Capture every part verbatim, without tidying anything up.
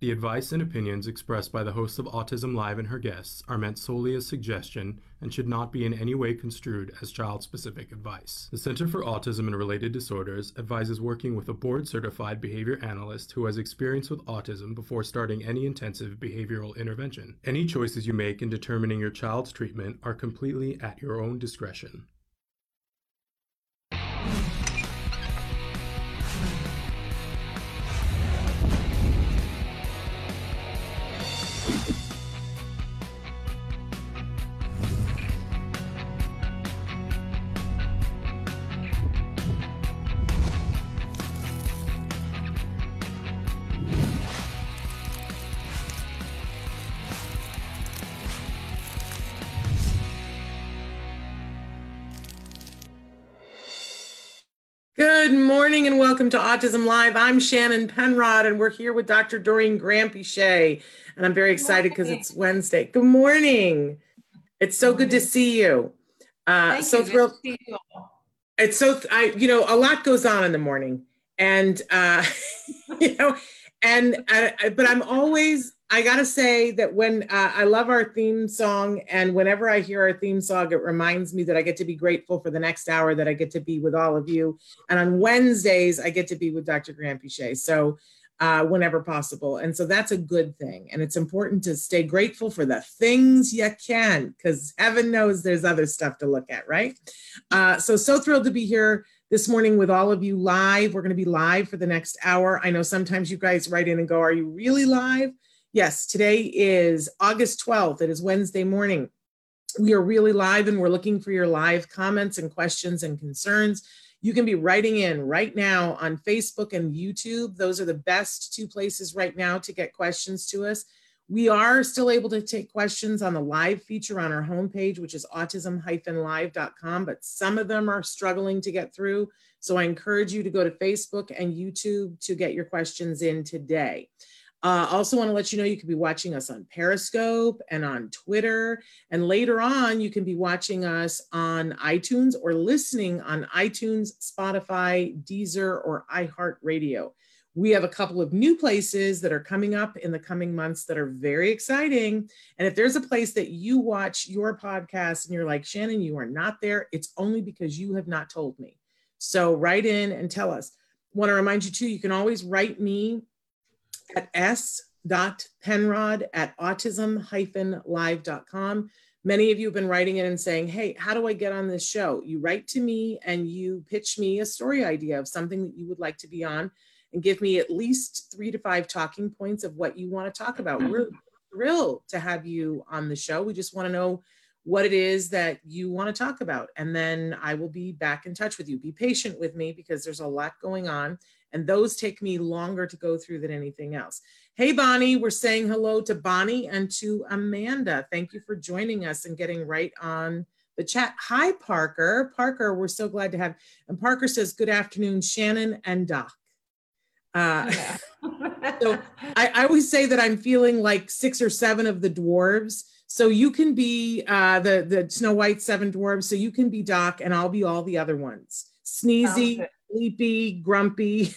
The advice and opinions expressed by the host of Autism Live and her guests are meant solely as suggestion and should not be in any way construed as child-specific advice. The Center for Autism and Related Disorders advises working with a board-certified behavior analyst who has experience with autism before starting any intensive behavioral intervention. Any choices you make in determining your child's treatment are completely at your own discretion. Good morning and welcome to Autism Live. I'm Shannon Penrod and we're here with Doctor Doreen Granpeesheh, and I'm very excited because it's Wednesday. Good morning. It's so good to see you. Uh, Thank so you. thrilled. Good to see you all. It's so, I, you know, a lot goes on in the morning and, uh, you know, and, I, but I'm always, I gotta say that when uh, I love our theme song, and whenever I hear our theme song, it reminds me that I get to be grateful for the next hour that I get to be with all of you. And on Wednesdays, I get to be with Doctor Granpeesheh. So uh, whenever possible. And so that's a good thing. And it's important to stay grateful for the things you can, because heaven knows there's other stuff to look at, right? Uh, so, so thrilled to be here this morning with all of you live. We're going to be live for the next hour. I know sometimes you guys write in and go, are you really live? Yes, today is August twelfth. It is Wednesday morning. We are really live and we're looking for your live comments and questions and concerns. You can be writing in right now on Facebook and YouTube. Those are the best two places right now to get questions to us. We are still able to take questions on the live feature on our homepage, which is autism dash live dot com, but some of them are struggling to get through. So I encourage you to go to Facebook and YouTube to get your questions in today. I uh, also want to let you know you can be watching us on Periscope and on Twitter. And later on, you can be watching us on iTunes or listening on iTunes, Spotify, Deezer, or iHeartRadio. We have a couple of new places that are coming up in the coming months that are very exciting. And if there's a place that you watch your podcast and you're like, Shannon, you are not there, it's only because you have not told me. So write in and tell us. I want to remind you too, you can always write me at s.penrod at autism dash live dot com. Many of you have been writing in and saying, hey, how do I get on this show? You write to me and you pitch me a story idea of something that you would like to be on and give me at least three to five talking points of what you want to talk about. We're thrilled to have you on the show. We just want to know what it is that you want to talk about. And then I will be back in touch with you. Be patient with me because there's a lot going on. And those take me longer to go through than anything else. Hey, Bonnie, we're saying hello to Bonnie and to Amanda. Thank you for joining us and getting right on the chat. Hi, Parker. Parker, we're so glad to have, and Parker says, good afternoon, Shannon and Doc. Uh, yeah. So I, I always say that I'm feeling like six or seven of the dwarves. So you can be uh, the, the Snow White seven dwarves. So you can be Doc and I'll be all the other ones. Sneezy, sleepy, grumpy,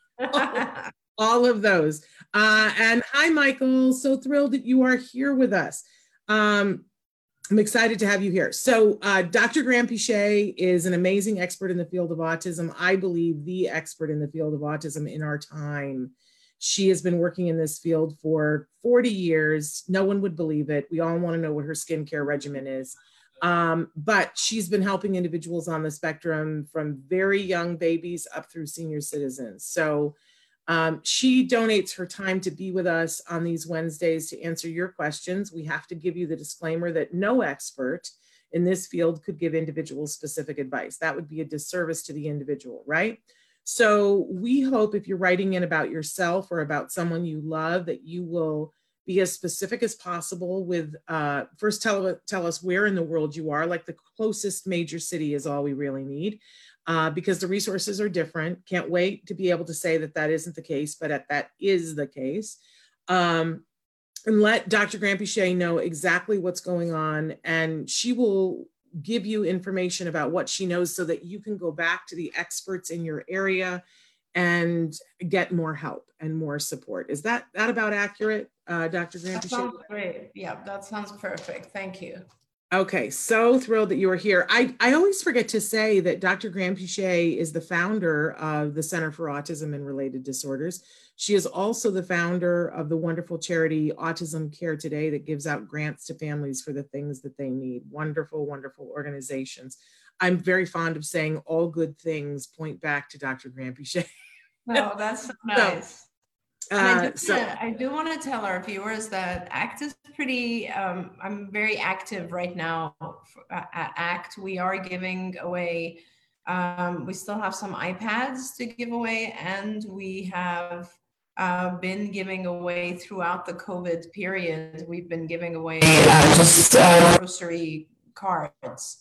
all of those. Uh, and hi, Michael. So thrilled that you are here with us. Um, I'm excited to have you here. So uh, Doctor Granpeesheh is an amazing expert in the field of autism. I believe the expert in the field of autism in our time. She has been working in this field for forty years. No one would believe it. We all want to know what her skincare regimen is. Um, but she's been helping individuals on the spectrum from very young babies up through senior citizens. So um, she donates her time to be with us on these Wednesdays to answer your questions. We have to give you the disclaimer that no expert in this field could give individuals specific advice. That would be a disservice to the individual, right? So we hope if you're writing in about yourself or about someone you love that you will be as specific as possible with, uh, first tell, tell us where in the world you are, like the closest major city is all we really need, uh, because the resources are different. Can't wait to be able to say that that isn't the case, but that, that is the case. Um, and let Doctor Granpeesheh know exactly what's going on, and she will give you information about what she knows so that you can go back to the experts in your area and get more help. and more support. Is that, that about accurate, uh, Doctor Granpeesheh? That sounds great. Yeah, that sounds perfect. Thank you. Okay, so thrilled that you are here. I, I always forget to say that Doctor Granpeesheh is the founder of the Center for Autism and Related Disorders. She is also the founder of the wonderful charity Autism Care Today that gives out grants to families for the things that they need. Wonderful, wonderful organizations. I'm very fond of saying all good things point back to Doctor Granpeesheh. Oh, that's so nice. So, And I Uh, do, so wanna, I do want to tell our viewers that ACT is pretty, um, I'm very active right now at ACT. We are giving away, um, we still have some iPads to give away, and we have uh, been giving away throughout the COVID period. We've been giving away uh, just uh, grocery cards.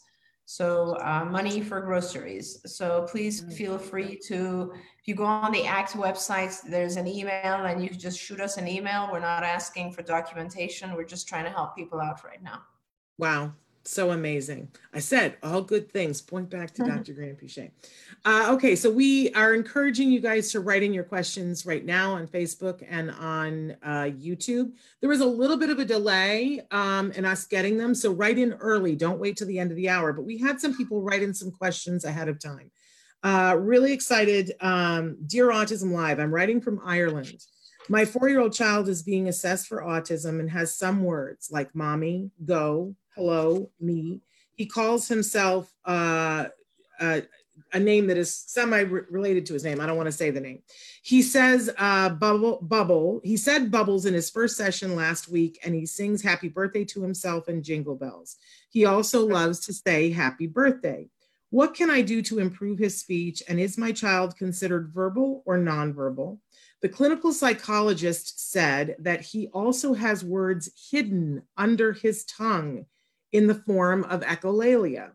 So uh, money for groceries. So please feel free to, if you go on the ACT website, there's an email and you can just shoot us an email. We're not asking for documentation. We're just trying to help people out right now. Wow, so amazing. I said all good things point back to Doctor Granpeesheh. Uh, okay, so we are encouraging you guys to write in your questions right now on Facebook and on uh, YouTube. There was a little bit of a delay um, in us getting them, so write in early. Don't wait till the end of the hour, but we had some people write in some questions ahead of time. Uh, really excited. Um, Dear Autism Live, I'm writing from Ireland. My four-year-old child is being assessed for autism and has some words like mommy, go, hello, me. He calls himself uh, uh, a name that is semi-related to his name. I don't want to say the name. He says uh, bubble, bubble. He said bubbles in his first session last week, and he sings happy birthday to himself and jingle bells. He also loves to say happy birthday. What can I do to improve his speech? And is my child considered verbal or nonverbal? The clinical psychologist said that he also has words hidden under his tongue in the form of echolalia.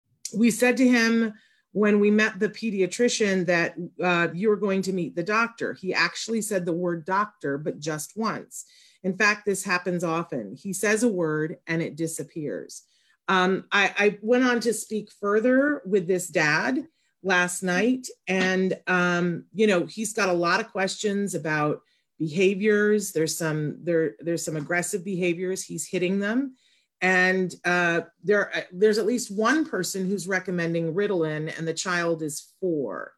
We said to him when we met the pediatrician that uh, you were going to meet the doctor. He actually said the word doctor, but just once. In fact, this happens often. He says a word and it disappears. Um, I, I went on to speak further with this dad last night, and um, you know, he's got a lot of questions about behaviors. There's some there there's some aggressive behaviors. He's hitting them, and uh, there there's at least one person who's recommending Ritalin, and the child is four.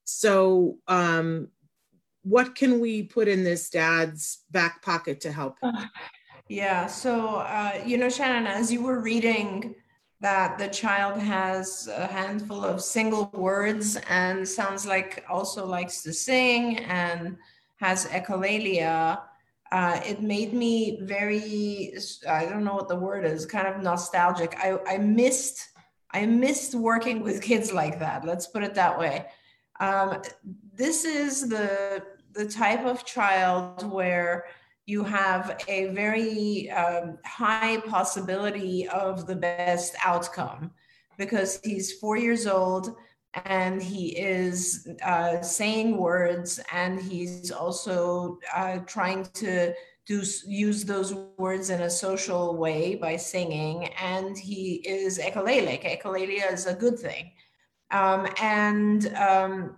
So, um, what can we put in this dad's back pocket to help him? Yeah, so, uh, you know, Shannon, as you were reading that the child has a handful of single words and sounds like also likes to sing and has echolalia, uh, it made me very, I don't know what the word is, kind of nostalgic. I, I missed, I missed working with kids like that. Let's put it that way. Um, this is the, the type of child where you have a very um, high possibility of the best outcome because he's four years old and he is uh, saying words, and he's also uh, trying to do use those words in a social way by singing, and he is echolalic. Echolalia is a good thing. Um, and um,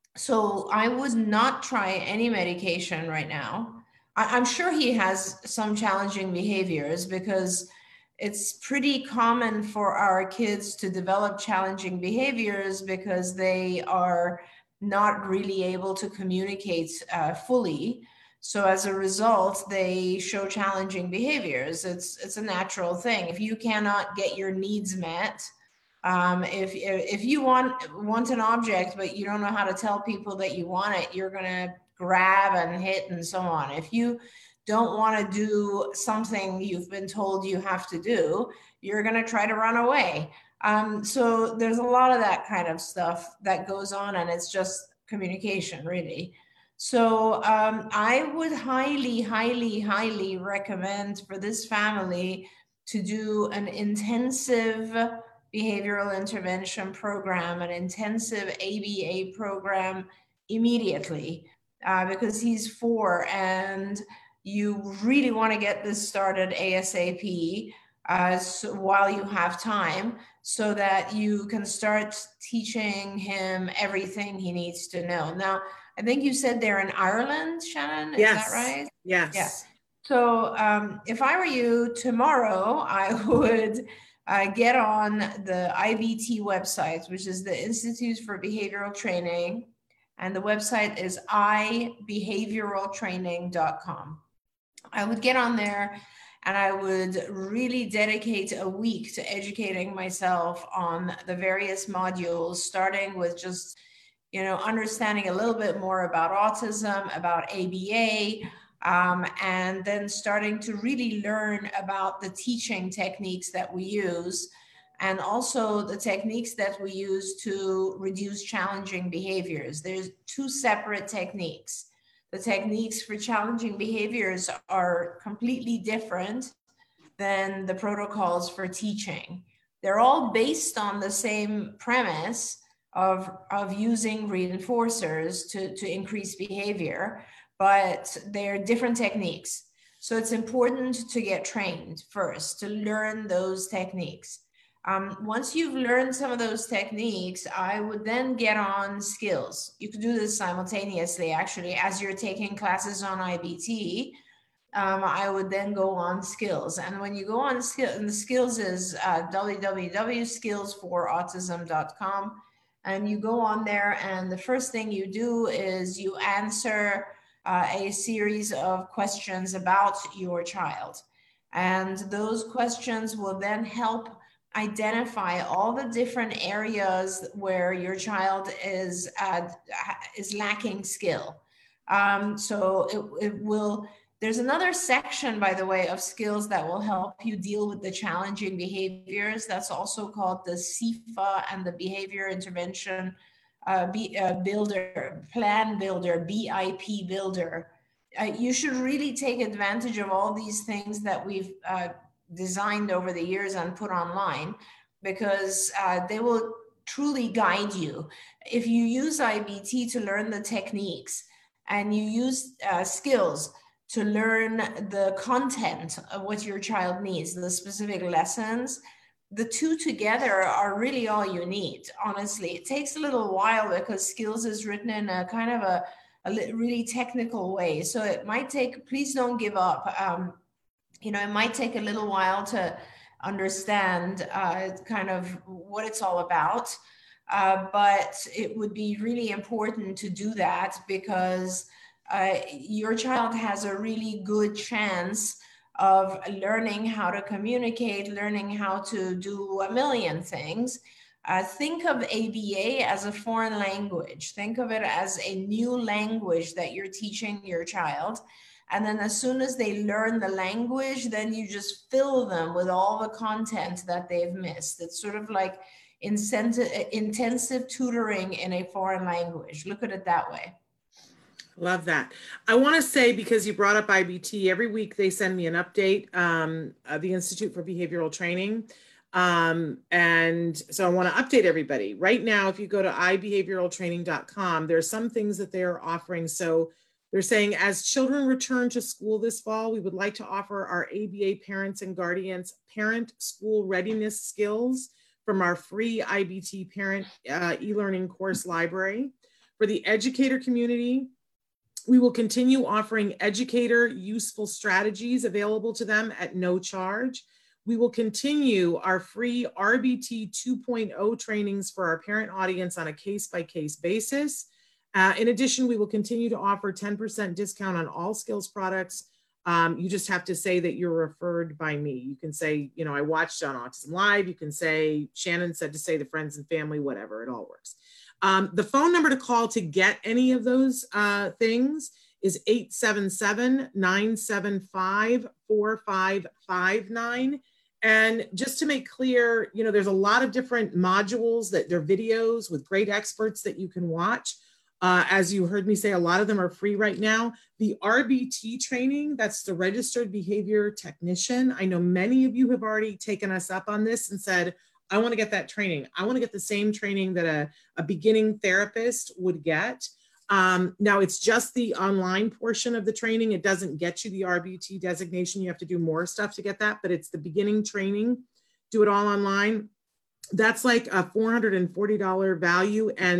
so I would not try any medication right now. I'm sure he has some challenging behaviors because it's pretty common for our kids to develop challenging behaviors because they are not really able to communicate uh, fully. So as a result, they show challenging behaviors. It's, it's a natural thing. If you cannot get your needs met, um, if, if you want, want an object, but you don't know how to tell people that you want it, you're gonna grab and hit and so on. If you don't want to do something you've been told you have to do, you're going to try to run away. Um, so there's a lot of that kind of stuff that goes on, and it's just communication, really. So um, I would highly, highly, highly recommend for this family to do an intensive behavioral intervention program, an intensive A B A program immediately. Uh, because he's four and you really want to get this started ASAP uh, so while you have time so that you can start teaching him everything he needs to know. Now, I think you said they're in Ireland, Shannon, is Yes. that right? Yes. Yeah. So um, if I were you tomorrow, I would uh, get on the I B T website, which is the Institute for Behavioral Training. And the website is i behavioral training dot com. I would get on there and I would really dedicate a week to educating myself on the various modules, starting with just, you know, understanding a little bit more about autism, about A B A, um, and then starting to really learn about the teaching techniques that we use, and also the techniques that we use to reduce challenging behaviors. There's two separate techniques. The techniques for challenging behaviors are completely different than the protocols for teaching. They're all based on the same premise of, of using reinforcers to, to increase behavior, but they're different techniques. So it's important to get trained first, to learn those techniques. Um, once you've learned some of those techniques, I would then get on skills. You could do this simultaneously, actually, as you're taking classes on I B T. Um, I would then go on skills. And when you go on skill, and the skills is uh, w w w dot skills for autism dot com. And you go on there, and the first thing you do is you answer uh, a series of questions about your child. And those questions will then help identify all the different areas where your child is uh, is lacking skill. Um, so it, it will, there's another section, by the way, of skills that will help you deal with the challenging behaviors. That's also called the C I F A and the Behavior Intervention uh, B, uh, Builder, Plan Builder, B I P Builder. Uh, you should really take advantage of all these things that we've uh, designed over the years and put online, because uh, they will truly guide you. If you use I B T to learn the techniques, and you use uh, skills to learn the content of what your child needs, the specific lessons, the two together are really all you need, honestly. It takes a little while because skills is written in a kind of a, a really technical way. So it might take, please don't give up. Um, you know, it might take a little while to understand uh, kind of what it's all about. Uh, but it would be really important to do that, because uh, your child has a really good chance of learning how to communicate, learning how to do a million things. Uh, think of A B A as a foreign language. Think of it as a new language that you're teaching your child. And then as soon as they learn the language, then you just fill them with all the content that they've missed. It's sort of like incentive, intensive tutoring in a foreign language. Look at it that way. Love that. I want to say, because you brought up I B T, every week they send me an update, um, uh, the Institute for Behavioral Training. Um, and so I want to update everybody. Right now, if you go to i behavioral training dot com, there are some things that they are offering. So they're saying, as children return to school this fall, we would like to offer our A B A parents and guardians parent school readiness skills from our free I B T parent uh, e-learning course library. For the educator community, we will continue offering educator useful strategies available to them at no charge. We will continue our free R B T two point oh trainings for our parent audience on a case-by-case basis. Uh, in addition, we will continue to offer ten percent discount on all skills products. Um, you just have to say that you're referred by me. You can say, you know, I watched on Autism Live. You can say, Shannon said to say the friends and family, whatever, it all works. Um, the phone number to call to get any of those uh, things is eight seven seven, nine seven five, four five five nine. And just to make clear, you know, there's a lot of different modules that they're videos with great experts that you can watch. Uh, as you heard me say, a lot of them are free right now. The R B T training, that's the Registered Behavior Technician. I know many of you have already taken us up on this and said, I want to get that training. I want to get the same training that a, a beginning therapist would get. Um, now, it's just the online portion of the training. It doesn't get you the R B T designation. You have to do more stuff to get that, but it's the beginning training. Do it all online. That's like a four hundred forty dollars value. And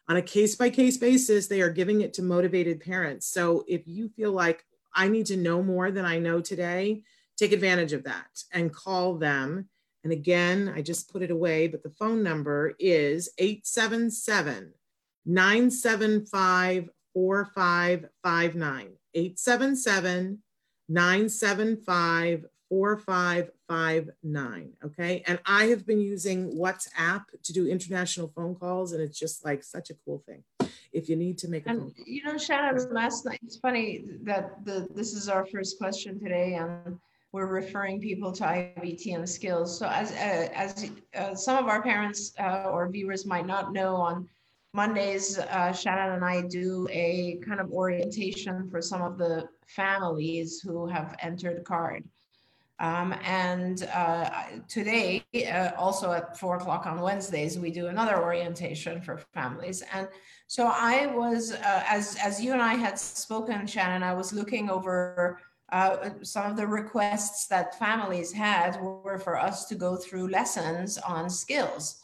On a case-by-case basis, they are giving it to motivated parents. So if you feel like I need to know more than I know today, take advantage of that and call them. And again, I just put it away, but the phone number is eight seven seven, nine seven five, four five five nine. eight seven seven, nine seven five, four five five nine. Okay. And I have been using WhatsApp to do international phone calls, and it's just like such a cool thing if you need to make a and, phone call. You know, Shannon, last night, it's funny that the this is our first question today, and we're referring people to I B T and skills. So as uh, as uh, some of our parents uh, or viewers might not know, on Mondays, uh, Shannon and I do a kind of orientation for some of the families who have entered CARD. Um, and uh, today, uh, also at four o'clock on Wednesdays, we do another orientation for families. And so I was, uh, as, as you and I had spoken, Shannon, I was looking over uh, some of the requests that families had were for us to go through lessons on skills.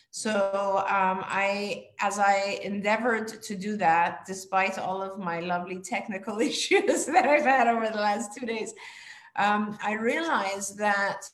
So um, I, as I endeavored to do that, despite all of my lovely technical issues that I've had over the last two days, um, I realized that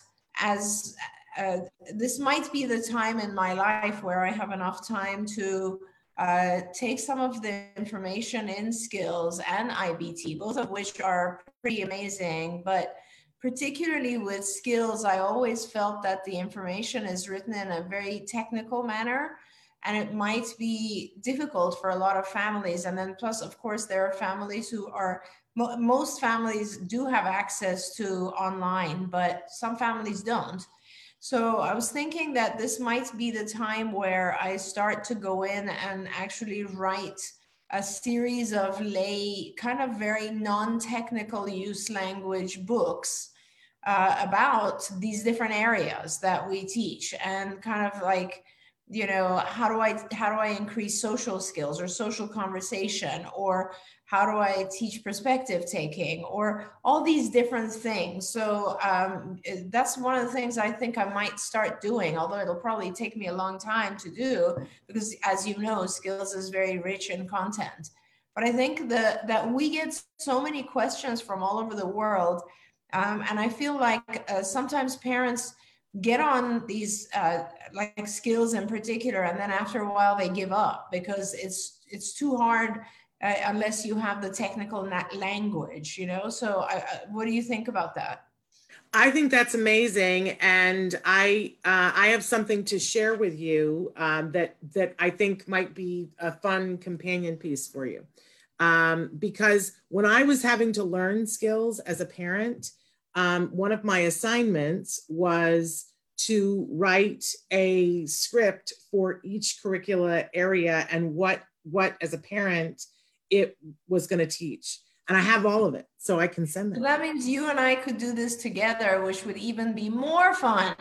as uh, this might be the time in my life where I have enough time to uh, take some of the information in skills and I B T, both of which are pretty amazing, but particularly with skills, I always felt that the information is written in a very technical manner, and it might be difficult for a lot of families. And then plus, of course, there are families who are, mo most families do have access to online, but some families don't. So I was thinking that this might be the time where I start to go in and actually write a series of lay, kind of very non-technical use language books Uh, about these different areas that we teach, and kind of like, you know, how do I how do I increase social skills or social conversation, or how do I teach perspective taking, or all these different things. So um, that's one of the things I think I might start doing, although it'll probably take me a long time to do, because as you know, skills is very rich in content. But I think that that we get so many questions from all over the world. Um, and I feel like uh, sometimes parents get on these uh, like skills in particular, and then after a while they give up because it's it's too hard uh, unless you have the technical language, you know. So uh, what do you think about that? I think that's amazing, and I uh, I have something to share with you um, that that I think might be a fun companion piece for you, um, because when I was having to learn skills as a parent, Um, one of my assignments was to write a script for each curricula area and what, what as a parent, it was going to teach. And I have all of it, so I can send them. So that means you and I could do this together, which would even be more fun.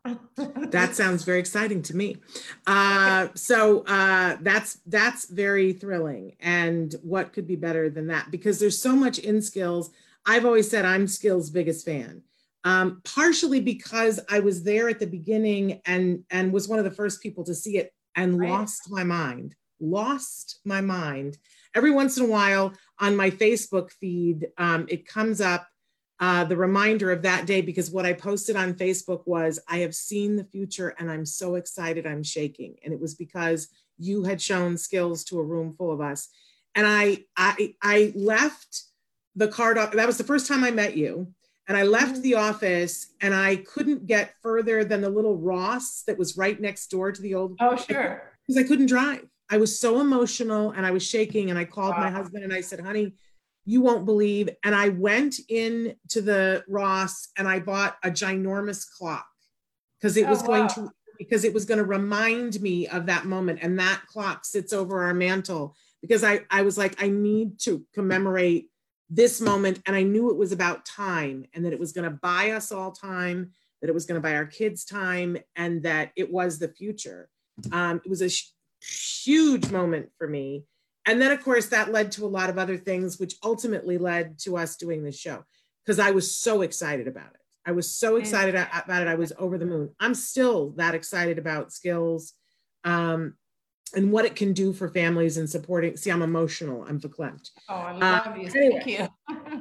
That sounds very exciting to me. Uh, so uh, that's that's very thrilling. And what could be better than that? Because there's so much in skills. I've always said I'm skills' biggest fan, um, partially because I was there at the beginning and, and was one of the first people to see it and right. lost my mind, lost my mind. Every once in a while on my Facebook feed, um, it comes up, uh, the reminder of that day, because what I posted on Facebook was, I have seen the future and I'm so excited I'm shaking. And it was because you had shown skills to a room full of us. And I, I, I left the card off. That was the first time I met you. And I left the office and I couldn't get further than the little Ross that was right next door to the old. Oh, sure. Because I couldn't drive. I was so emotional and I was shaking, and I called wow. my husband and I said, honey, you won't believe. And I went in to the Ross and I bought a ginormous clock because it oh, was going wow. to, because it was going to remind me of that moment. And that clock sits over our mantle because I, I was like, I need to commemorate this moment. And I knew it was about time, and that it was going to buy us all time, that it was going to buy our kids time, and that it was the future. Um, it was a sh- huge moment for me. And then of course that led to a lot of other things, which ultimately led to us doing this show, because I was so excited about it. I was so excited about it. I was over the moon. I'm still that excited about skills. Um, and what it can do for families and supporting. See, I'm emotional. I'm verklempt. Oh, I love uh, you. Anyway, Thank you.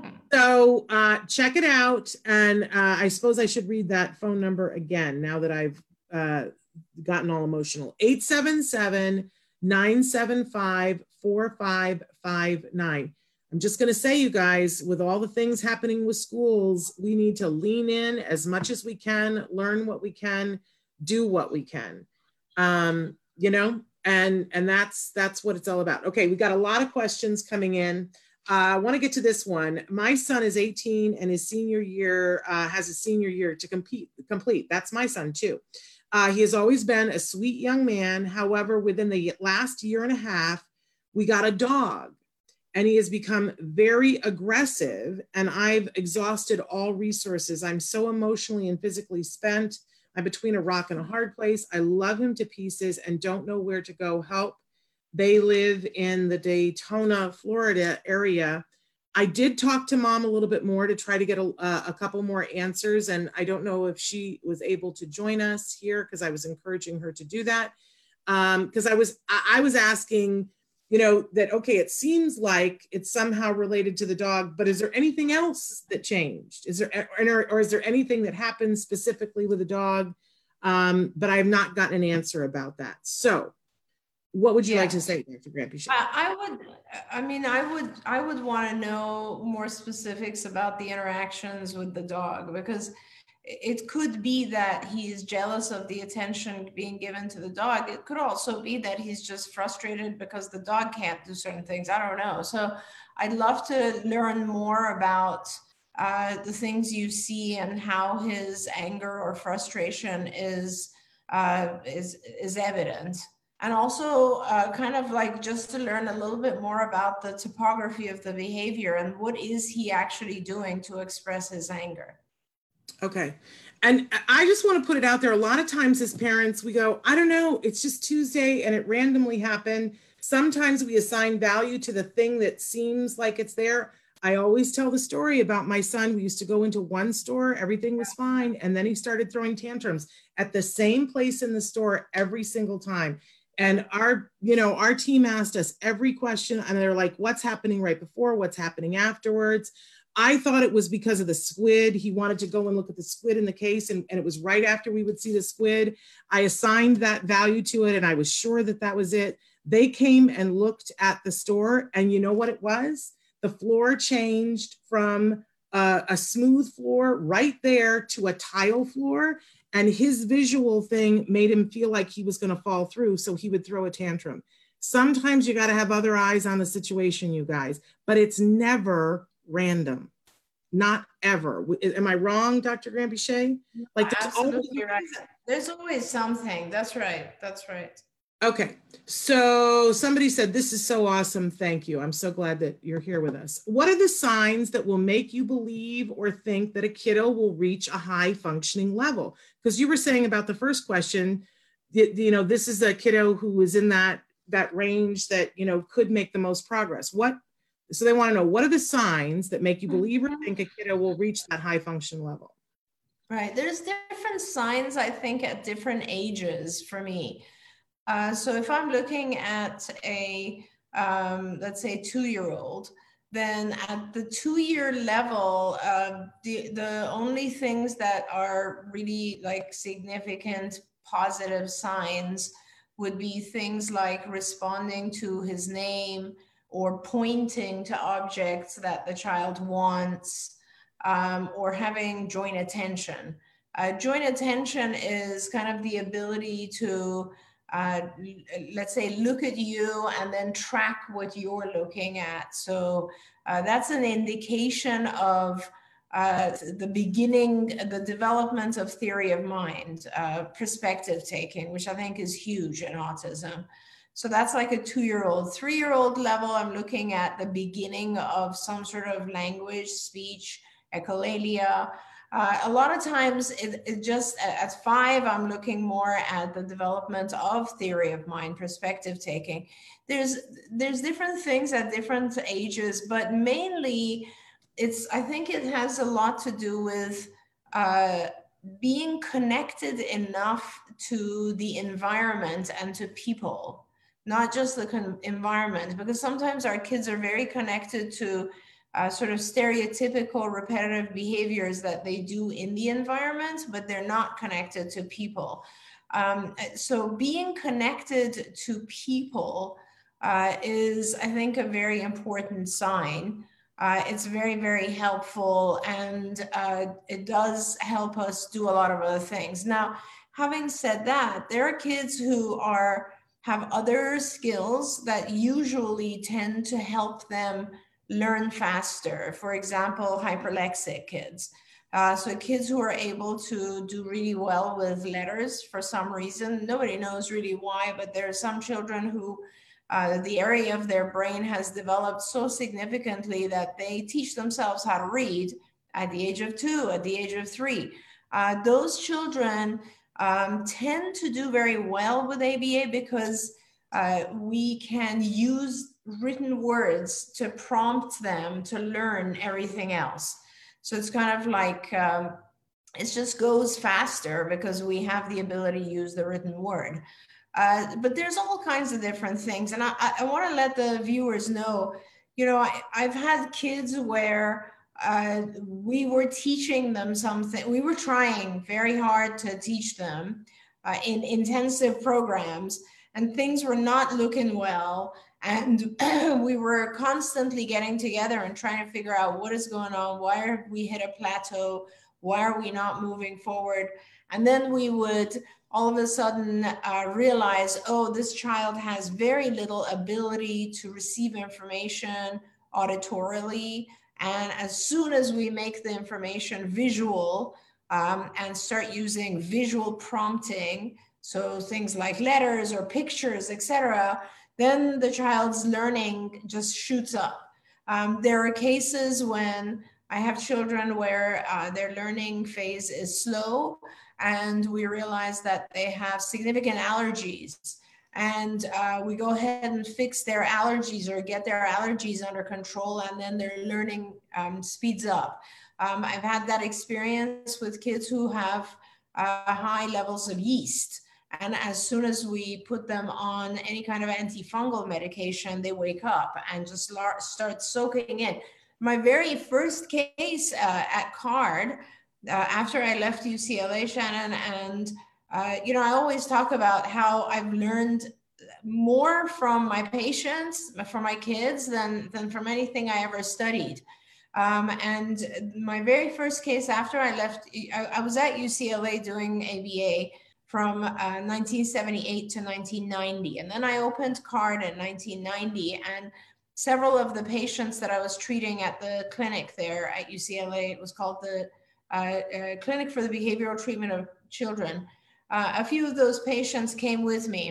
So uh, check it out. And uh, I suppose I should read that phone number again now that I've uh, gotten all emotional. eight seven seven, nine seven five, four five five nine. I'm just going to say, you guys, with all the things happening with schools, we need to lean in as much as we can, learn what we can, do what we can, um, you know, and, and that's, that's what it's all about. Okay. We got a lot of questions coming in. Uh, I want to get to this one. My son is eighteen and his senior year uh, has a senior year to compete, complete. That's my son too. Uh, he has always been a sweet young man. However, within the last year and a half, we got a dog and he has become very aggressive and I've exhausted all resources. I'm so emotionally and physically spent. I'm between a rock and a hard place. I love him to pieces and don't know where to go help. They live in the Daytona, Florida area. I did talk to mom a little bit more to try to get a, a couple more answers. And I don't know if she was able to join us here because I was encouraging her to do that. Because um, I was I, I was asking, you know, that, okay, it seems like it's somehow related to the dog, but is there anything else that changed? Is there, or, or is there anything that happened specifically with the dog? Um, but I have not gotten an answer about that. So what would you yeah. like to say, Doctor Granpeesheh? I, I would, I mean, I would, I would want to know more specifics about the interactions with the dog, because it could be that he's jealous of the attention being given to the dog. It could also be that he's just frustrated because the dog can't do certain things. I don't know. So I'd love to learn more about uh, the things you see and how his anger or frustration is, uh, is, is evident. And also uh, kind of like just to learn a little bit more about the topography of the behavior and what is he actually doing to express his anger. Okay. And I just want to put it out there. A lot of times as parents, we go, I don't know, it's just Tuesday and it randomly happened. Sometimes we assign value to the thing that seems like it's there. I always tell the story about my son. We used to go into one store, everything was fine. And then he started throwing tantrums at the same place in the store every single time. And our, you know, our team asked us every question and they're like, what's happening right before, what's happening afterwards? I thought it was because of the squid. He wanted to go and look at the squid in the case and, and it was right after we would see the squid. I assigned that value to it and I was sure that that was it. They came and looked at the store and you know what it was? The floor changed from uh, a smooth floor right there to a tile floor. And his visual thing made him feel like he was going to fall through. So he would throw a tantrum. Sometimes you got to have other eyes on the situation, you guys, but it's never random. Not ever. Am I wrong, Doctor Granpeesheh? Like there's Absolutely always, right. There's always something. That's right. That's right. Okay. So somebody said, this is so awesome. Thank you. I'm so glad that you're here with us. What are the signs that will make you believe or think that a kiddo will reach a high functioning level? Because you were saying about the first question, you know, this is a kiddo who is in that, that range that, you know, could make the most progress. What, so they want to know, what are the signs that make you believe or think a kiddo will reach that high function level? Right. There's different signs, I think, at different ages for me. Uh, so if I'm looking at a, um, let's say, two-year-old, then at the two-year level, uh, the, the only things that are really like significant positive signs would be things like responding to his name or pointing to objects that the child wants, um, or having joint attention. Uh, joint attention is kind of the ability to Uh, let's say, look at you and then track what you're looking at. So uh, that's an indication of uh, the beginning, the development of theory of mind, uh, perspective taking, which I think is huge in autism. So that's like a two-year-old. Three-year-old level, I'm looking at the beginning of some sort of language, speech, echolalia. Uh, a lot of times it, it just at five, I'm looking more at the development of theory of mind, perspective taking. There's, there's different things at different ages, but mainly it's, I think it has a lot to do with uh, being connected enough to the environment and to people not just the con- environment, because sometimes our kids are very connected to uh, sort of stereotypical repetitive behaviors that they do in the environment, but they're not connected to people. Um, so being connected to people uh, is, I think, a very important sign. Uh, it's very, very helpful, and uh, it does help us do a lot of other things. Now, having said that, there are kids who are have other skills that usually tend to help them learn faster. For example, hyperlexic kids. Uh, so kids who are able to do really well with letters for some reason. Nobody knows really why, but there are some children who uh, the area of their brain has developed so significantly that they teach themselves how to read at the age of two, at the age of three. Uh, those children Um, tend to do very well with A B A because uh, we can use written words to prompt them to learn everything else. So it's kind of like, um, it just goes faster because we have the ability to use the written word. Uh, but there's all kinds of different things. And I, I want to let the viewers know, you know, I, I've had kids where Uh, we were teaching them something. We were trying very hard to teach them uh, in intensive programs, and things were not looking well. And we were constantly getting together and trying to figure out what is going on. Why have we hit a plateau? Why are we not moving forward? And then we would all of a sudden uh, realize, oh, this child has very little ability to receive information auditorily. And as soon as we make the information visual um, and start using visual prompting, so things like letters or pictures, et cetera, then the child's learning just shoots up. Um, there are cases when I have children where uh, their learning phase is slow, and we realize that they have significant allergies. And uh, we go ahead and fix their allergies or get their allergies under control, and then their learning um, speeds up. Um, I've had that experience with kids who have uh, high levels of yeast. And as soon as we put them on any kind of antifungal medication, they wake up and just start soaking in. My very first case uh, at CARD, uh, after I left U C L A, Shannon, and Uh, you know, I always talk about how I've learned more from my patients, from my kids, than, than from anything I ever studied. Um, and my very first case after I left, I, I was at U C L A doing A B A from uh, nineteen seventy-eight to nineteen ninety. And then I opened CARD in nineteen ninety. And several of the patients that I was treating at the clinic there at U C L A, it was called the uh, uh, Clinic for the Behavioral Treatment of Children. Uh, a few of those patients came with me.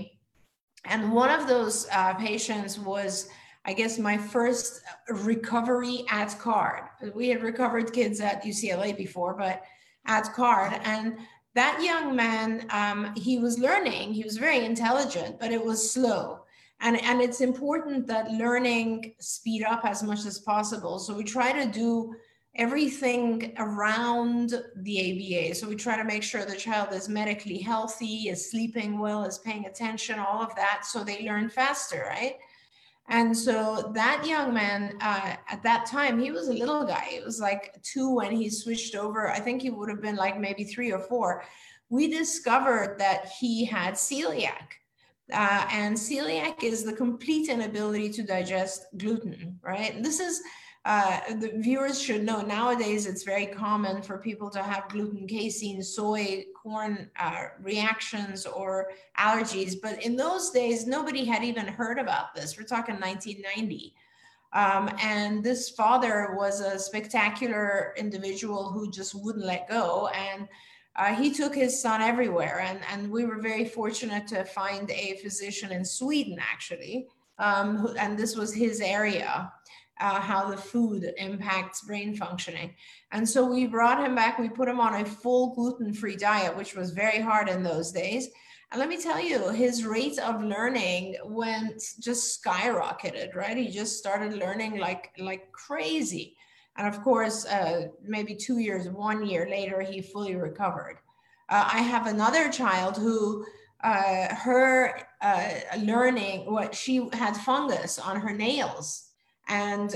And one of those uh, patients was, I guess, my first recovery at CARD. We had recovered kids at U C L A before, but at CARD. And that young man, um, he was learning. He was very intelligent, but it was slow. And, and it's important that learning speed up as much as possible. So we try to do everything around the A B A. So we try to make sure the child is medically healthy, is sleeping well, is paying attention, all of that, so they learn faster, right? And so that young man, uh, at that time, he was a little guy. It was like two when he switched over. I think he would have been like maybe three or four. We discovered that he had celiac. Uh, and celiac is the complete inability to digest gluten, right? And this is Uh, the viewers should know nowadays it's very common for people to have gluten, casein, soy, corn uh, reactions or allergies. But in those days, nobody had even heard about this. We're talking nineteen ninety. Um, and this father was a spectacular individual who just wouldn't let go. And uh, he took his son everywhere. And, and we were very fortunate to find a physician in Sweden, actually. Um, who, and this was his area. Uh, how the food impacts brain functioning. And so we brought him back, we put him on a full gluten-free diet, which was very hard in those days. And let me tell you, his rate of learning went just skyrocketed, right? He just started learning like, like crazy. And of course, uh, maybe two years, one year later, he fully recovered. Uh, I have another child who uh, her uh, learning what she had fungus on her nails. And uh,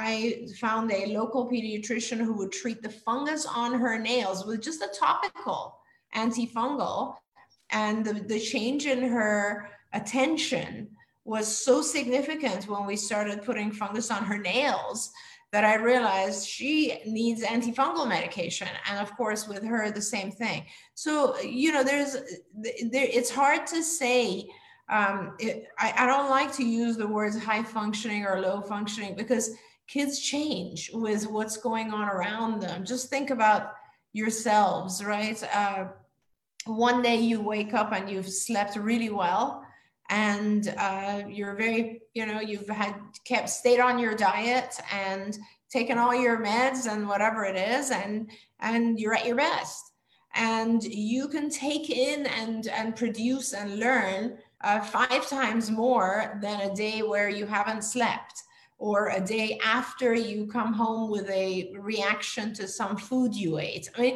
I found a local pediatrician who would treat the fungus on her nails with just a topical antifungal. And the, the change in her attention was so significant when we started putting fungus on her nails that I realized she needs antifungal medication. And of course, with her, the same thing. So, you know, there's, there, it's hard to say. Um, it, I, I don't like to use the words high functioning or low functioning because kids change with what's going on around them. Just think about yourselves, right? Uh, one day you wake up and you've slept really well, and uh, you're very, you know, you've had kept stayed on your diet and taken all your meds and whatever it is, and and you're at your best, and you can take in and and produce and learn uh, five times more than a day where you haven't slept, or a day after you come home with a reaction to some food you ate. I mean,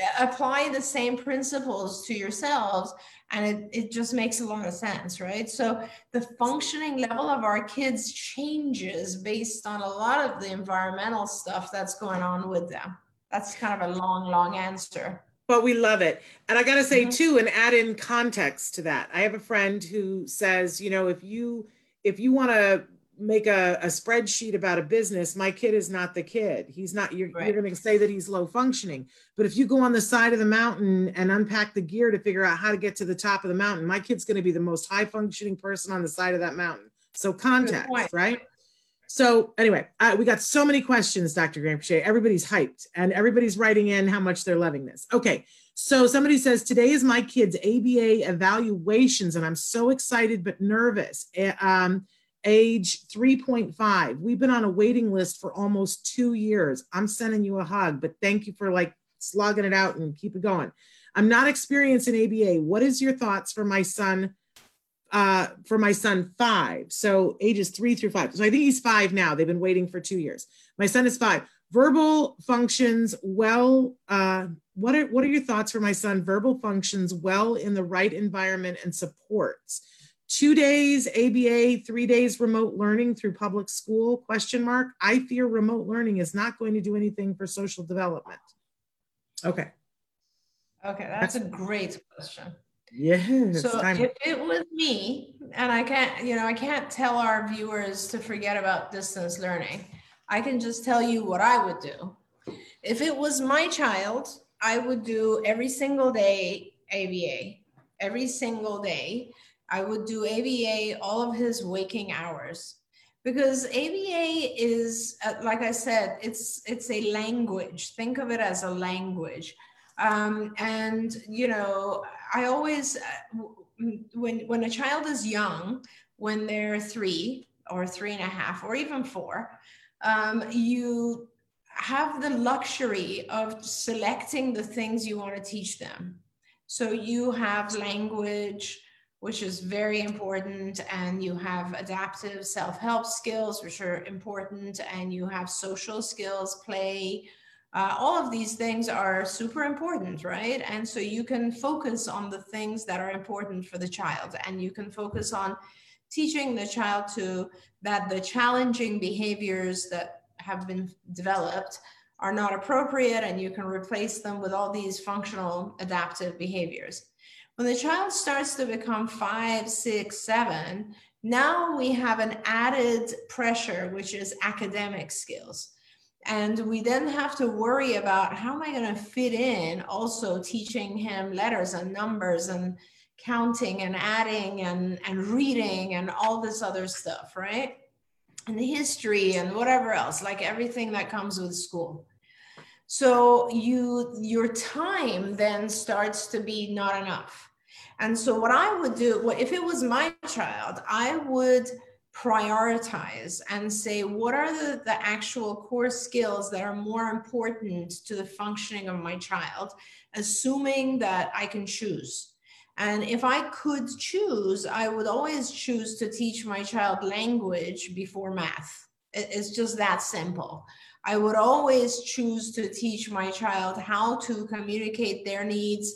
apply the same principles to yourselves, and it, it just makes a lot of sense, right? So the functioning level of our kids changes based on a lot of the environmental stuff that's going on with them. That's kind of a long, long answer. But we love it. And I got to say, mm-hmm. too, and add in context to that. I have a friend who says, you know, if you, if you want to make a, a spreadsheet about a business, my kid is not the kid. He's not, you're, right. you're going to say that he's low functioning. But if you go on the side of the mountain and unpack the gear to figure out how to get to the top of the mountain, my kid's going to be the most high functioning person on the side of that mountain. So context, right? So anyway, uh, we got so many questions, Doctor Granpeesheh. Everybody's hyped and everybody's writing in how much they're loving this. Okay. So somebody says, today is my kid's A B A evaluations and I'm so excited, but nervous. Um, age three point five. We've been on a waiting list for almost two years. I'm sending you a hug, but thank you for like slogging it out and keep it going. I'm not experienced in A B A. What is your thoughts for my son, uh, for my son five? So ages three through five. So I think he's five now. They've been waiting for two years. My son is five. Verbal functions well. Uh, what are, what are your thoughts for my son? Verbal functions well in the right environment and supports. Two days A B A, three days remote learning through public school, question mark. I fear remote learning is not going to do anything for social development. Okay. Okay, that's a great question. Yes. So if it was me, and I can't, you know, I can't tell our viewers to forget about distance learning. I can just tell you what I would do. If it was my child, I would do every single day A B A, every single day. I would do A B A all of his waking hours, because A B A is, uh, like I said, it's it's a language. Think of it as a language. Um, and, you know, I always, uh, when, when a child is young, when they're three or three and a half or even four, um, you have the luxury of selecting the things you want to teach them. So you have language, which is very important, and you have adaptive self-help skills, which are important, and you have social skills, play. Uh, all of these things are super important, right? And so you can focus on the things that are important for the child, and you can focus on teaching the child to that the challenging behaviors that have been developed are not appropriate, and you can replace them with all these functional adaptive behaviors. When the child starts to become five, six, seven, now we have an added pressure, which is academic skills. And we then have to worry about how am I going to fit in also teaching him letters and numbers and counting and adding and, and reading and all this other stuff, right? And history and whatever else, like everything that comes with school. So you, your time then starts to be not enough. And so what I would do, if it was my child, I would prioritize and say, what are the, the actual core skills that are more important to the functioning of my child, assuming that I can choose. And if I could choose, I would always choose to teach my child language before math. It's just that simple. I would always choose to teach my child how to communicate their needs,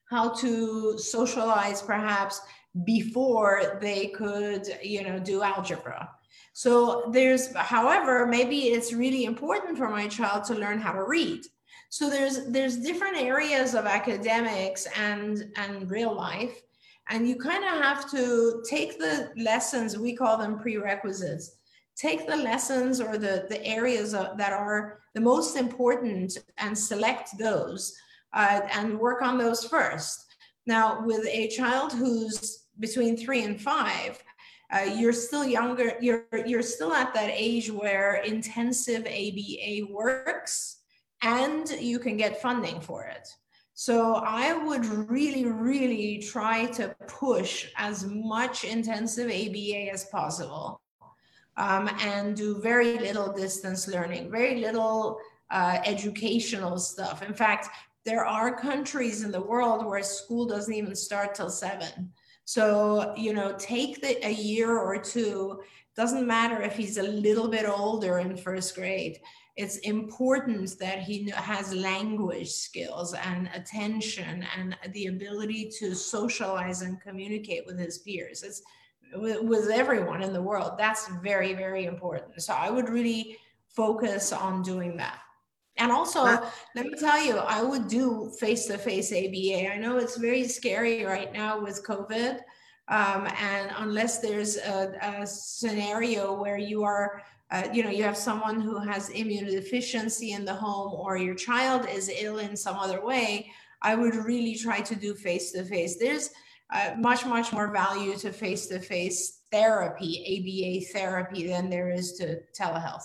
how to socialize perhaps before they could, you know, do algebra. So there's, however, maybe it's really important for my child to learn how to read. So there's there's different areas of academics and, and real life. And you kind of have to take the lessons, we call them prerequisites, take the lessons or the, the areas of, that are the most important and select those uh, and work on those first. Now, with a child who's between three and five, uh, you're still younger, you're, you're still at that age where intensive A B A works and you can get funding for it. So I would really, really try to push as much intensive A B A as possible um, and do very little distance learning, very little uh, educational stuff. In fact, there are countries in the world where school doesn't even start till seven. So, you know, take the, a year or two, doesn't matter if he's a little bit older in first grade. It's important that he has language skills and attention and the ability to socialize and communicate with his peers. It's with, with everyone in the world. That's very, very important. So I would really focus on doing that. And also, let me tell you, I would do face-to-face A B A. I know it's very scary right now with COVID. Um, and unless there's a, a scenario where you are Uh, you know, you have someone who has immunodeficiency in the home or your child is ill in some other way, I would really try to do face-to-face. There's uh, much, much more value to face-to-face therapy, A B A therapy, than there is to telehealth.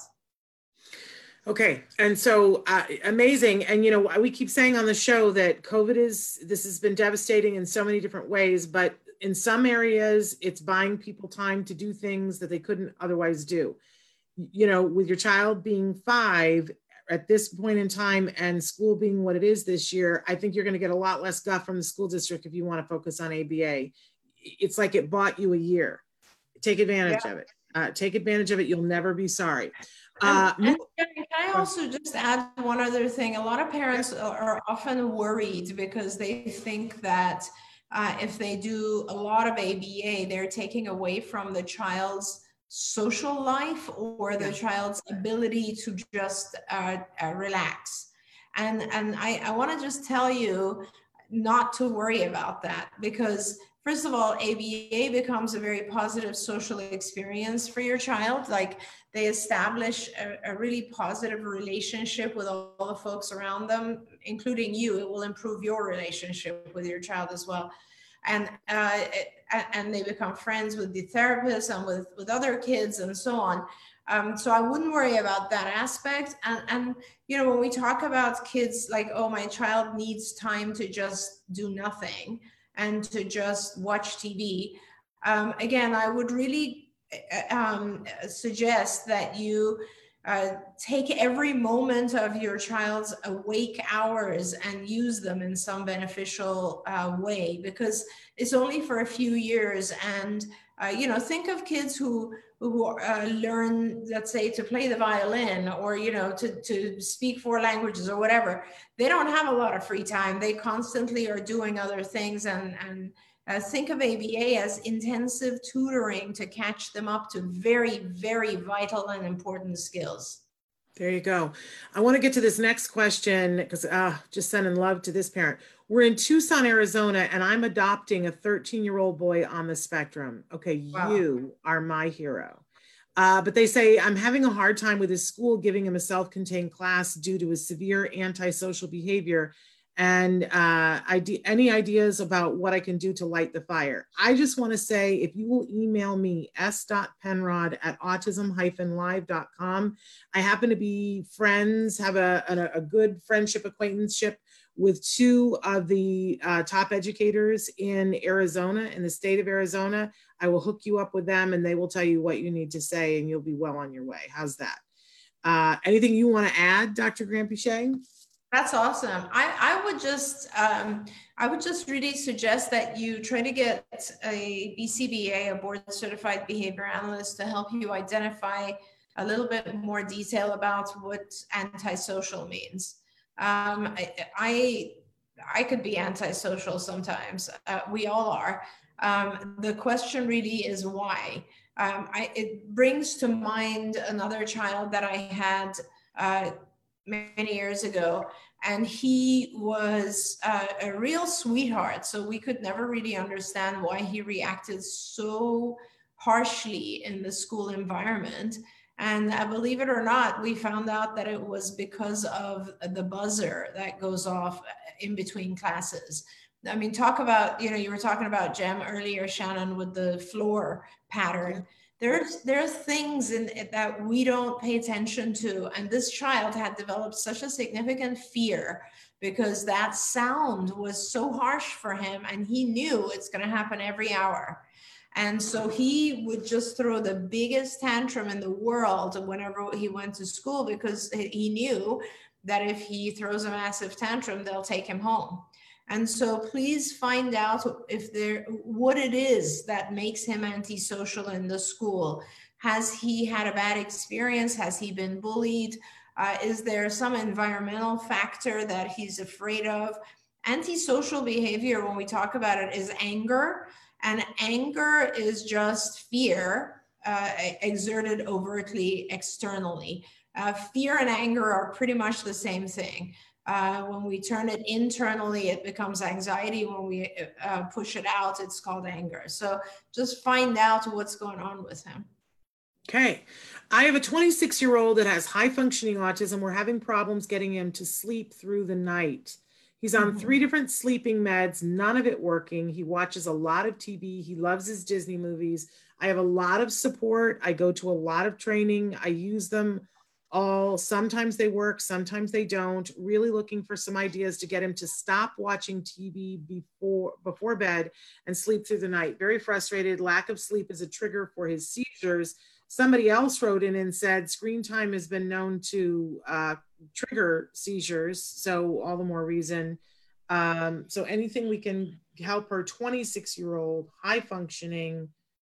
Okay. And so uh, amazing. And, you know, we keep saying on the show that COVID is, this has been devastating in so many different ways, but in some areas, it's buying people time to do things that they couldn't otherwise do. You know, with your child being five at this point in time and school being what it is this year, I think you're going to get a lot less guff from the school district if you want to focus on A B A. It's like it bought you a year. Take advantage yeah. of it. Uh, take advantage of it. You'll never be sorry. Uh, and, and can I also just add one other thing? A lot of parents are often worried because they think that uh, if they do a lot of A B A, they're taking away from the child's social life or the child's ability to just uh, uh, relax. And, and I, I want to just tell you not to worry about that, because first of all, A B A becomes a very positive social experience for your child. Like they establish a, a really positive relationship with all, all the folks around them, including you. It will improve your relationship with your child as well. And uh, and they become friends with the therapist and with, with other kids and so on. Um, so I wouldn't worry about that aspect. And, and, you know, when we talk about kids like, oh, my child needs time to just do nothing and to just watch T V. Um, again, I would really um, suggest that you Uh, take every moment of your child's awake hours and use them in some beneficial uh, way, because it's only for a few years. And, uh, you know, think of kids who, who uh, learn, let's say, to play the violin or, you know, to, to speak four languages or whatever. They don't have a lot of free time. They constantly are doing other things. And, and uh, think of A B A as intensive tutoring to catch them up to very, very vital and important skills. There you go. I want to get to this next question because uh, just sending love to this parent. We're in Tucson, Arizona, and I'm adopting a thirteen-year-old boy on the spectrum. Okay, wow. You are my hero. Uh, but they say, I'm having a hard time with his school giving him a self-contained class due to his severe antisocial behavior. And uh, ide- any ideas about what I can do to light the fire? I just want to say, if you will email me, s dot penrod at autism dash live dot com. I happen to be friends, have a, a, a good friendship acquaintanceship with two of the uh, top educators in Arizona, in the state of Arizona. I will hook you up with them and they will tell you what you need to say and you'll be well on your way. How's that? Uh, anything you want to add, Doctor Granpeesheh? That's awesome. I, I would just um, I would just really suggest that you try to get a B C B A, a board certified behavior analyst, to help you identify a little bit more detail about what antisocial means. Um, I, I I could be antisocial sometimes. Uh, we all are. Um, the question really is why. Um, I, it brings to mind another child that I had uh, many years ago, and he was uh, a real sweetheart. So we could never really understand why he reacted so harshly in the school environment. And uh, believe it or not, we found out that it was because of the buzzer that goes off in between classes. I mean, talk about, you know, you were talking about Jem earlier, Shannon, with the floor pattern. There's, there's things in it that we don't pay attention to. And this child had developed such a significant fear because that sound was so harsh for him. And he knew it's going to happen every hour. And so he would just throw the biggest tantrum in the world whenever he went to school, because he knew that if he throws a massive tantrum, they'll take him home. And so please find out if there, what it is that makes him antisocial in the school. Has he had a bad experience? Has he been bullied? Uh, is there some environmental factor that he's afraid of? Antisocial behavior, when we talk about it, is anger. And anger is just fear uh, exerted overtly externally. Uh, fear and anger are pretty much the same thing. Uh, when we turn it internally, it becomes anxiety. When we uh, push it out, it's called anger. So just find out what's going on with him. Okay. I have a twenty-six year old that has high functioning autism. We're having problems getting him to sleep through the night. He's on mm-hmm. three different sleeping meds, none of it working. He watches a lot of T V. He loves his Disney movies. I have a lot of support. I go to a lot of training. I use them all. Sometimes they work, sometimes they don't. Really looking for some ideas to get him to stop watching T V before, before bed and sleep through the night. Very frustrated. Lack of sleep is a trigger for his seizures. Somebody else wrote in and said screen time has been known to uh, trigger seizures. So all the more reason. Um, so anything we can help her twenty-six year old, high functioning,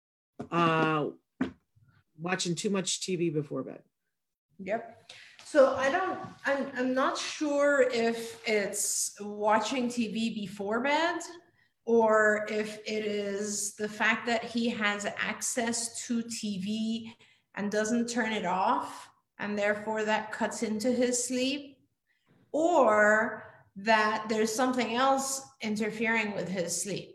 uh, watching too much T V before bed. Yep. So I don't, I'm, I'm not sure if it's watching T V before bed, or if it is the fact that he has access to T V and doesn't turn it off, and therefore that cuts into his sleep, or that there's something else interfering with his sleep.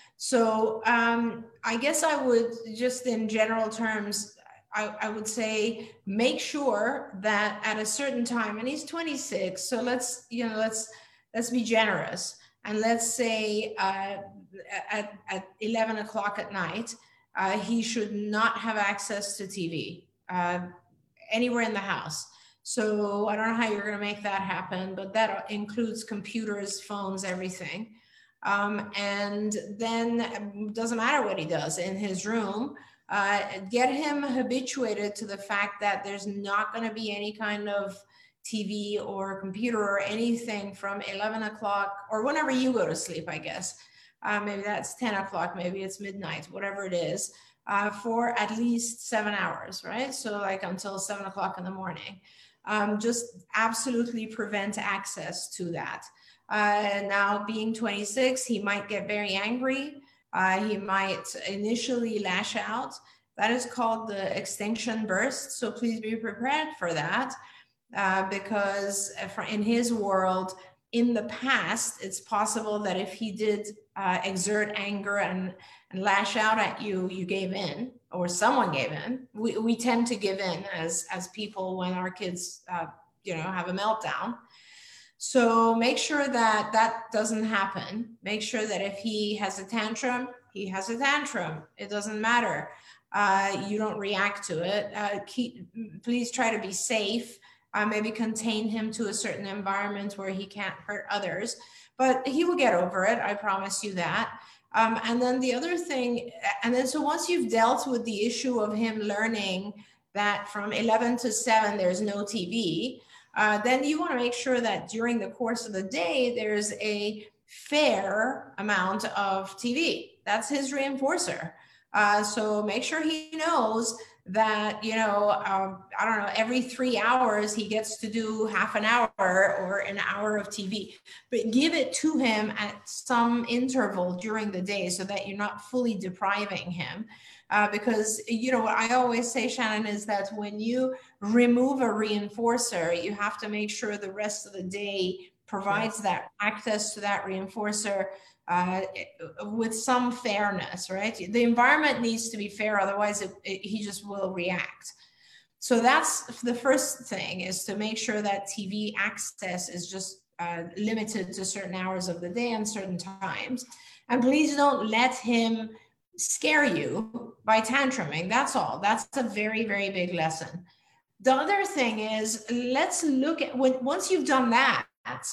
So um, I guess I would just, in general terms, I, I would say make sure that at a certain time, and he's twenty-six, so let's, you know, let's, let's be generous. And let's say uh, at, at eleven o'clock at night, uh, he should not have access to T V uh, anywhere in the house. So I don't know how you're gonna make that happen, but that includes computers, phones, everything. Um, and then it doesn't matter what he does in his room, uh, get him habituated to the fact that there's not gonna be any kind of T V or computer or anything from eleven o'clock or whenever you go to sleep, I guess. Uh, maybe that's ten o'clock, maybe it's midnight, whatever it is, uh, for at least seven hours, right? So like until seven o'clock in the morning. Um, just absolutely prevent access to that. Uh, now being twenty-six, he might get very angry. Uh, he might initially lash out. That is called the extinction burst. So please be prepared for that. Uh, because in his world, in the past, it's possible that if he did uh, exert anger and, and lash out at you, you gave in, or someone gave in. We, we tend to give in as, as people when our kids, uh, you know, have a meltdown. So make sure that that doesn't happen. Make sure that if he has a tantrum, he has a tantrum. It doesn't matter. Uh, you don't react to it. Uh, keep, please try to be safe. Uh, maybe contain him to a certain environment where he can't hurt others, but he will get over it. I promise you that. Um, and then the other thing, and then so once you've dealt with the issue of him learning that from eleven to seven, there's no T V, uh, then you want to make sure that during the course of the day, there's a fair amount of T V. That's his reinforcer. Uh, so make sure he knows that, you know, um, I don't know, every three hours he gets to do half an hour or an hour of T V, but give it to him at some interval during the day so that you're not fully depriving him. Uh, because, you know, what I always say, Shannon, is that when you remove a reinforcer, you have to make sure the rest of the day provides that access to that reinforcer uh, with some fairness, right? The environment needs to be fair, otherwise it, it, he just will react. So that's the first thing, is to make sure that T V access is just uh, limited to certain hours of the day and certain times. And please don't let him scare you by tantruming. That's all. That's a very, very big lesson. The other thing is, let's look at, when, once you've done that,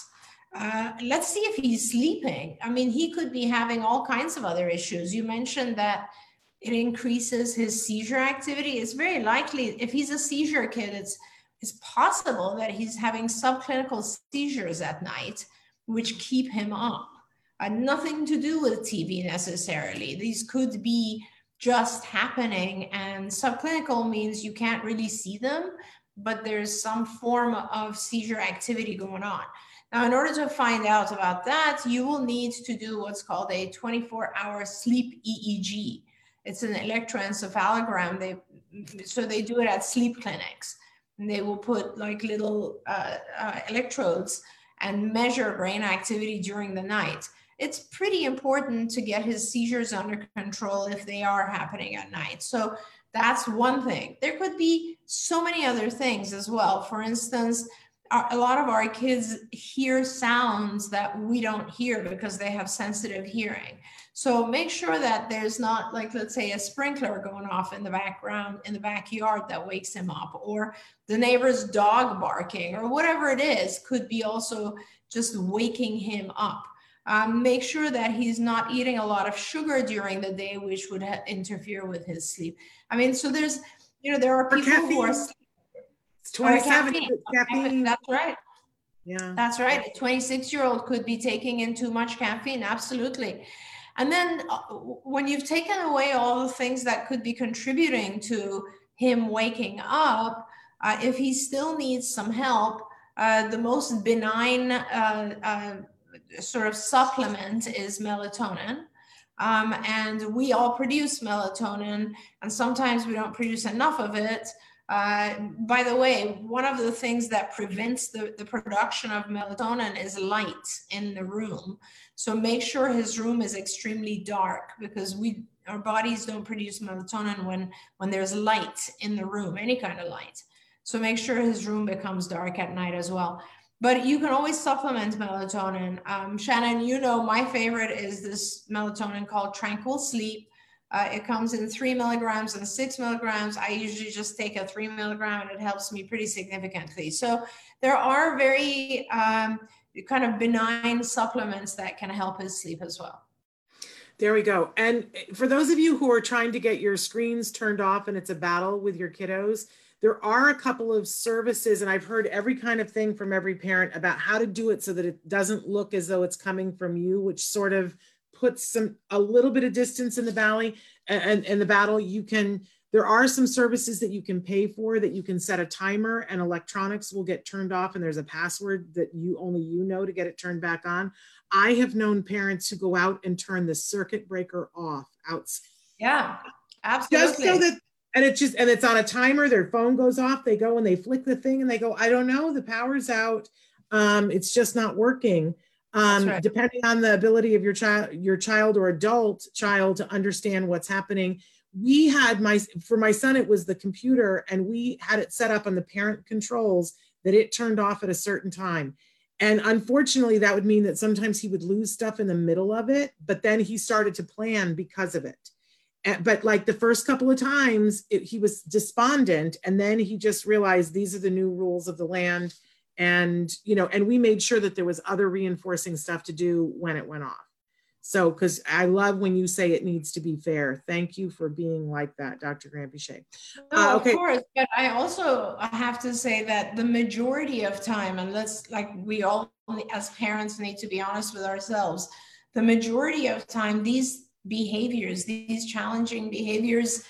Uh, let's see if he's sleeping. I mean, he could be having all kinds of other issues. You mentioned that it increases his seizure activity. It's very likely, if he's a seizure kid, it's, it's possible that he's having subclinical seizures at night, which keep him up. Uh, nothing to do with T V necessarily. These could be just happening, and subclinical means you can't really see them, but there's some form of seizure activity going on. Now, in order to find out about that, you will need to do what's called a twenty-four hour sleep E E G. It's an electroencephalogram. They, so they do it at sleep clinics. And they will put like little uh, uh, electrodes and measure brain activity during the night. It's pretty important to get his seizures under control if they are happening at night. So that's one thing. There could be so many other things as well. For instance, a lot of our kids hear sounds that we don't hear because they have sensitive hearing. So make sure that there's not, like, let's say, a sprinkler going off in the background in the backyard that wakes him up, or the neighbor's dog barking, or whatever it is, could be also just waking him up. Um, make sure that he's not eating a lot of sugar during the day, which would interfere with his sleep. I mean, so there's, you know, there are people who are It's twenty-seven. caffeine. Caffeine. That's right. Yeah. That's right. A twenty-six year old could be taking in too much caffeine. Absolutely. And then uh, when you've taken away all the things that could be contributing to him waking up, uh, if he still needs some help, uh, the most benign uh, uh, sort of supplement is melatonin. Um, and we all produce melatonin, and sometimes we don't produce enough of it. Uh, by the way, one of the things that prevents the, the production of melatonin is light in the room. So make sure his room is extremely dark, because we, our bodies don't produce melatonin when, when there's light in the room, any kind of light. So make sure his room becomes dark at night as well. But you can always supplement melatonin. Um, Shannon, you know, my favorite is this melatonin called Tranquil Sleep. Uh, it comes in three milligrams and six milligrams. I usually just take a three milligram, and it helps me pretty significantly. So there are very um, kind of benign supplements that can help his sleep as well. There we go. And for those of you who are trying to get your screens turned off and it's a battle with your kiddos, there are a couple of services, and I've heard every kind of thing from every parent about how to do it so that it doesn't look as though it's coming from you, which sort of puts some a little bit of distance in the valley and in the battle. You can, there are some services that you can pay for, that you can set a timer, and electronics will get turned off, and there's a password that you only you know to get it turned back on. I have known parents who go out and turn the circuit breaker off outside. Yeah, absolutely. Just so that, and it's just, and it's on a timer, their phone goes off, they go and they flick the thing and they go, I don't know, the power's out. Um, it's just not working. Um, right. Depending on the ability of your child, your child or adult child to understand what's happening. We had my, for my son, it was the computer, and we had it set up on the parent controls that it turned off at a certain time. And unfortunately, that would mean that sometimes he would lose stuff in the middle of it, but then he started to plan because of it. And, but like the first couple of times, it, he was despondent, and then he just realized these are the new rules of the land. And, you know, and we made sure that there was other reinforcing stuff to do when it went off. So, because I love when you say it needs to be fair. Thank you for being like that, Doctor Granpeesheh. No, uh, okay. Of course, but I also have to say that the majority of time, and let's, like, we all as parents need to be honest with ourselves, the majority of time, these behaviors, these challenging behaviors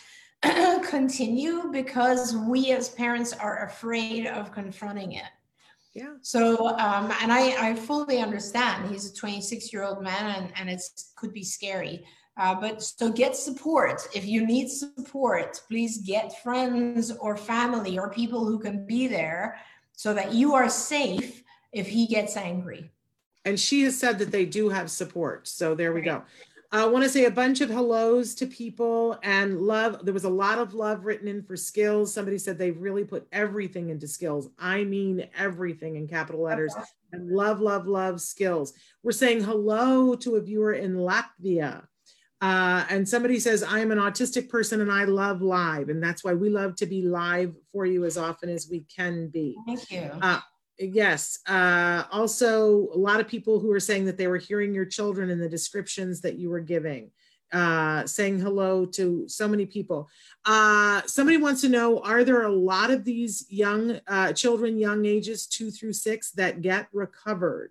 continue because we as parents are afraid of confronting it. Yeah. So, um, and I, I fully understand. He's a twenty-six year old man, and, and it could be scary. Uh, but so get support. If you need support, please get friends or family or people who can be there so that you are safe if he gets angry. And she has said that they do have support. So there we go. I want to say a bunch of hellos to people and love. There was a lot of love written in for skills. Somebody said they really put everything into skills. I mean, everything in capital letters. And love, love, love skills. We're saying hello to a viewer in Latvia. Uh, and somebody says, I am an autistic person and I love live. And that's why we love to be live for you as often as we can be. Thank you. Uh, Yes. Uh, also, a lot of people who are saying that they were hearing your children in the descriptions that you were giving, uh, saying hello to so many people. Uh, somebody wants to know, are there a lot of these young uh, children, young ages two through six, that get recovered?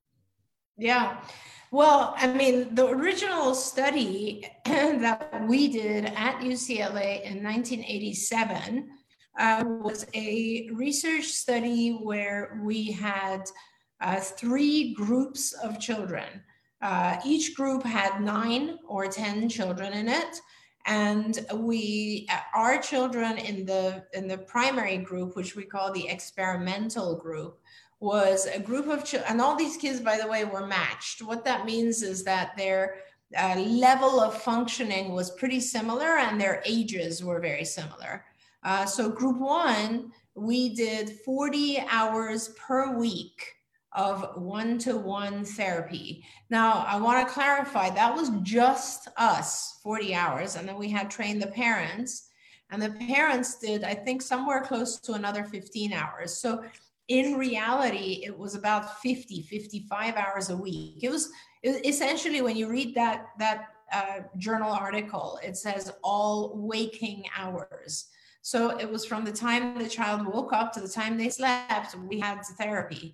Yeah. Well, I mean, the original study that we did at U C L A in nineteen eighty-seven Uh, was a research study where we had uh, three groups of children. Uh, each group had nine or ten children in it. And we, our children in the, in the primary group, which we call the experimental group, was a group of children, and all these kids, by the way, were matched. What that means is that their uh, level of functioning was pretty similar and their ages were very similar. Uh, so group one, we did forty hours per week of one-to-one therapy. Now, I want to clarify, that was just us, forty hours. And then we had trained the parents, and the parents did, I think, somewhere close to another fifteen hours. So in reality, it was about fifty, fifty-five hours a week. It was it, essentially, when you read that, that uh, journal article, it says all waking hours. So it was from the time the child woke up to the time they slept, we had therapy.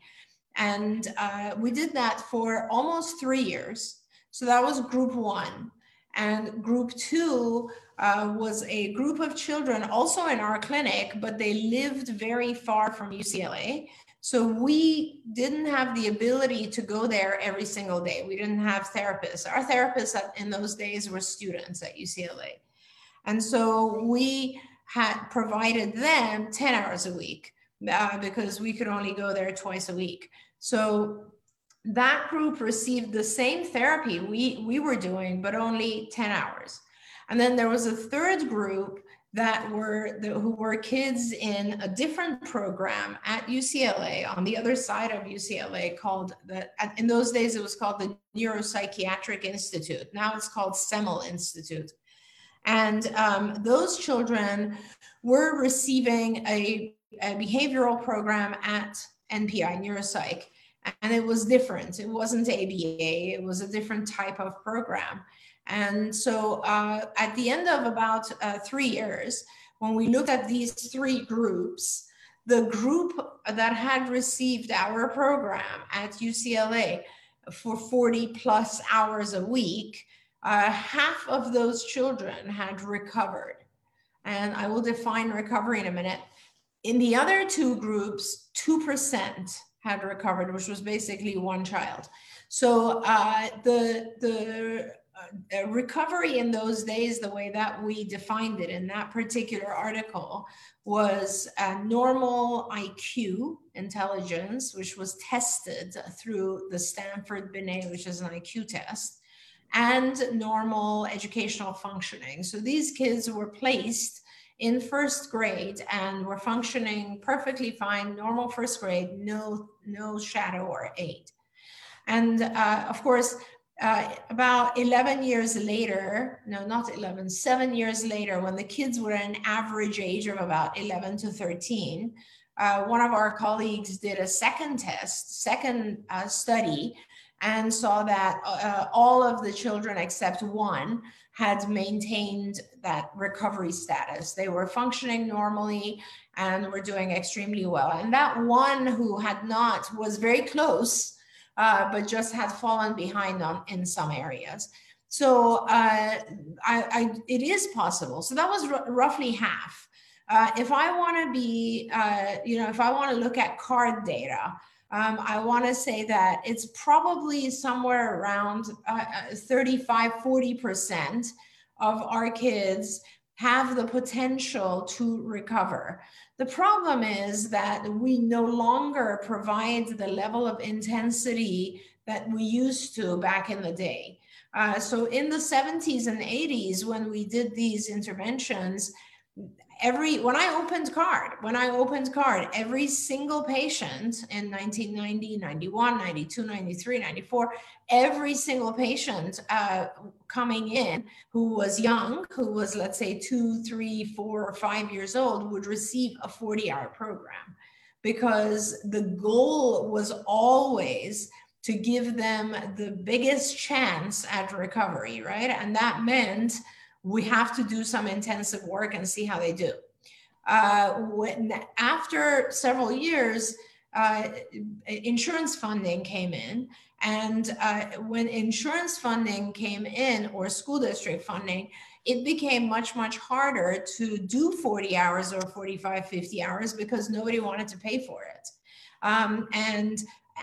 And uh, we did that for almost three years. So that was group one. And group two uh, was a group of children also in our clinic, but they lived very far from U C L A. So we didn't have the ability to go there every single day. We didn't have therapists. Our therapists at, in those days were students at U C L A. And so we had provided them ten hours a week uh, because we could only go there twice a week. So that group received the same therapy we, we were doing, but only ten hours. And then there was a third group that were the, who were kids in a different program at U C L A, on the other side of U C L A, called the, in those days it was called the Neuropsychiatric Institute. Now it's called Semel Institute. And um, those children were receiving a, a behavioral program at N P I, Neuropsych, and it was different. It wasn't A B A, it was a different type of program. And so uh, at the end of about uh, three years, when we looked at these three groups, the group that had received our program at U C L A for forty plus hours a week, Uh, half of those children had recovered. And I will define recovery in a minute. In the other two groups, two percent had recovered, which was basically one child. So uh, the, the uh, recovery in those days, the way that we defined it in that particular article, was a normal I Q intelligence, which was tested through the Stanford Binet, which is an I Q test, and normal educational functioning. So these kids were placed in first grade and were functioning perfectly fine, normal first grade, no, no shadow or aid. And uh, of course, uh, about eleven years later, no, not eleven, seven years later, when the kids were an average age of about eleven to thirteen, uh, one of our colleagues did a second test, second uh, study, and saw that uh, all of the children except one had maintained that recovery status. They were functioning normally and were doing extremely well. And that one who had not was very close, uh, but just had fallen behind on, in some areas. So uh, I, I, it is possible. So that was r- roughly half. Uh, if I want to be, uh, you know, if I want to look at CARD data, um, I want to say that it's probably somewhere around uh, thirty-five, forty percent of our kids have the potential to recover. The problem is that we no longer provide the level of intensity that we used to back in the day. Uh, so in the seventies and eighties, when we did these interventions, every when I opened CARD, when I opened CARD, every single patient in nineteen ninety, ninety-one, ninety-two, ninety-three, ninety-four, every single patient uh, coming in who was young, who was, let's say, two, three, four, or five years old, would receive a forty-hour program, because the goal was always to give them the biggest chance at recovery, right? And that meant we have to do some intensive work and see how they do. Uh, when, after several years, uh, insurance funding came in. And uh, when insurance funding came in, or school district funding, it became much, much harder to do forty hours or forty-five, fifty hours, because nobody wanted to pay for it. Um, and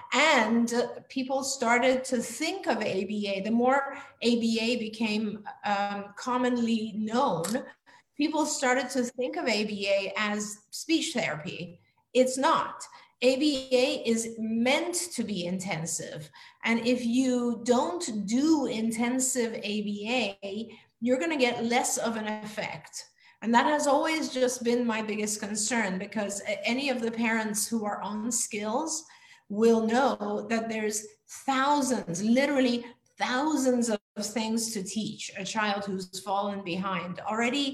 And people started to think of A B A. The more A B A became um, commonly known, people started to think of A B A as speech therapy. It's not. A B A is meant to be intensive. And if you don't do intensive A B A, you're going to get less of an effect. And that has always just been my biggest concern, because any of the parents who are on skills will know that there's thousands, literally thousands of things to teach a child who's fallen behind already.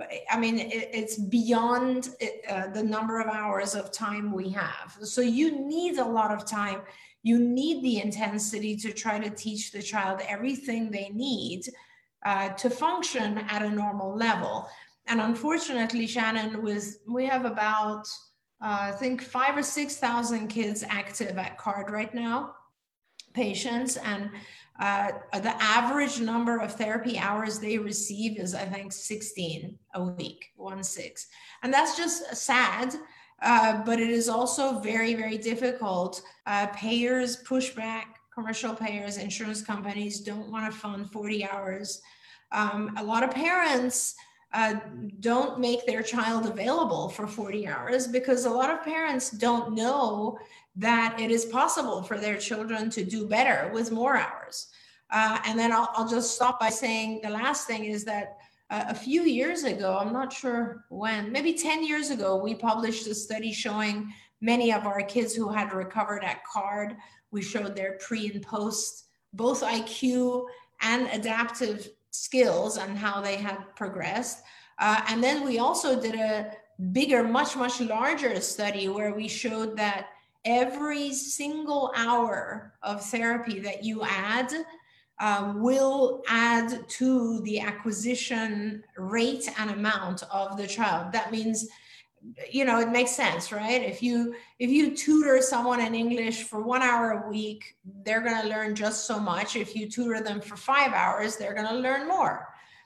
I mean, it, it's beyond uh, the number of hours of time we have. So you need a lot of time. You need the intensity to try to teach the child everything they need uh, to function at a normal level. And unfortunately, Shannon, with, we have about Uh, I think five or six thousand kids active at CARD right now, patients, and uh, the average number of therapy hours they receive is, I think, sixteen a week, one six, and that's just sad. Uh, but it is also very, very difficult. Uh, payers push back. Commercial payers, insurance companies don't want to fund forty hours. Um, a lot of parents Uh, don't make their child available for forty hours, because a lot of parents don't know that it is possible for their children to do better with more hours. Uh, and then I'll, I'll just stop by saying the last thing is that uh, a few years ago, I'm not sure when, maybe ten years ago, we published a study showing many of our kids who had recovered at CARD. We showed their pre and post, both I Q and adaptive skills, and how they had progressed. Uh, and then we also did a bigger, much, much larger study where we showed that every single hour of therapy that you add uh, will add to the acquisition rate and amount of the child. That means, you know, it makes sense, right? If you if you tutor someone in English for one hour a week, they're going to learn just so much. If you tutor them for five hours, they're going to learn more.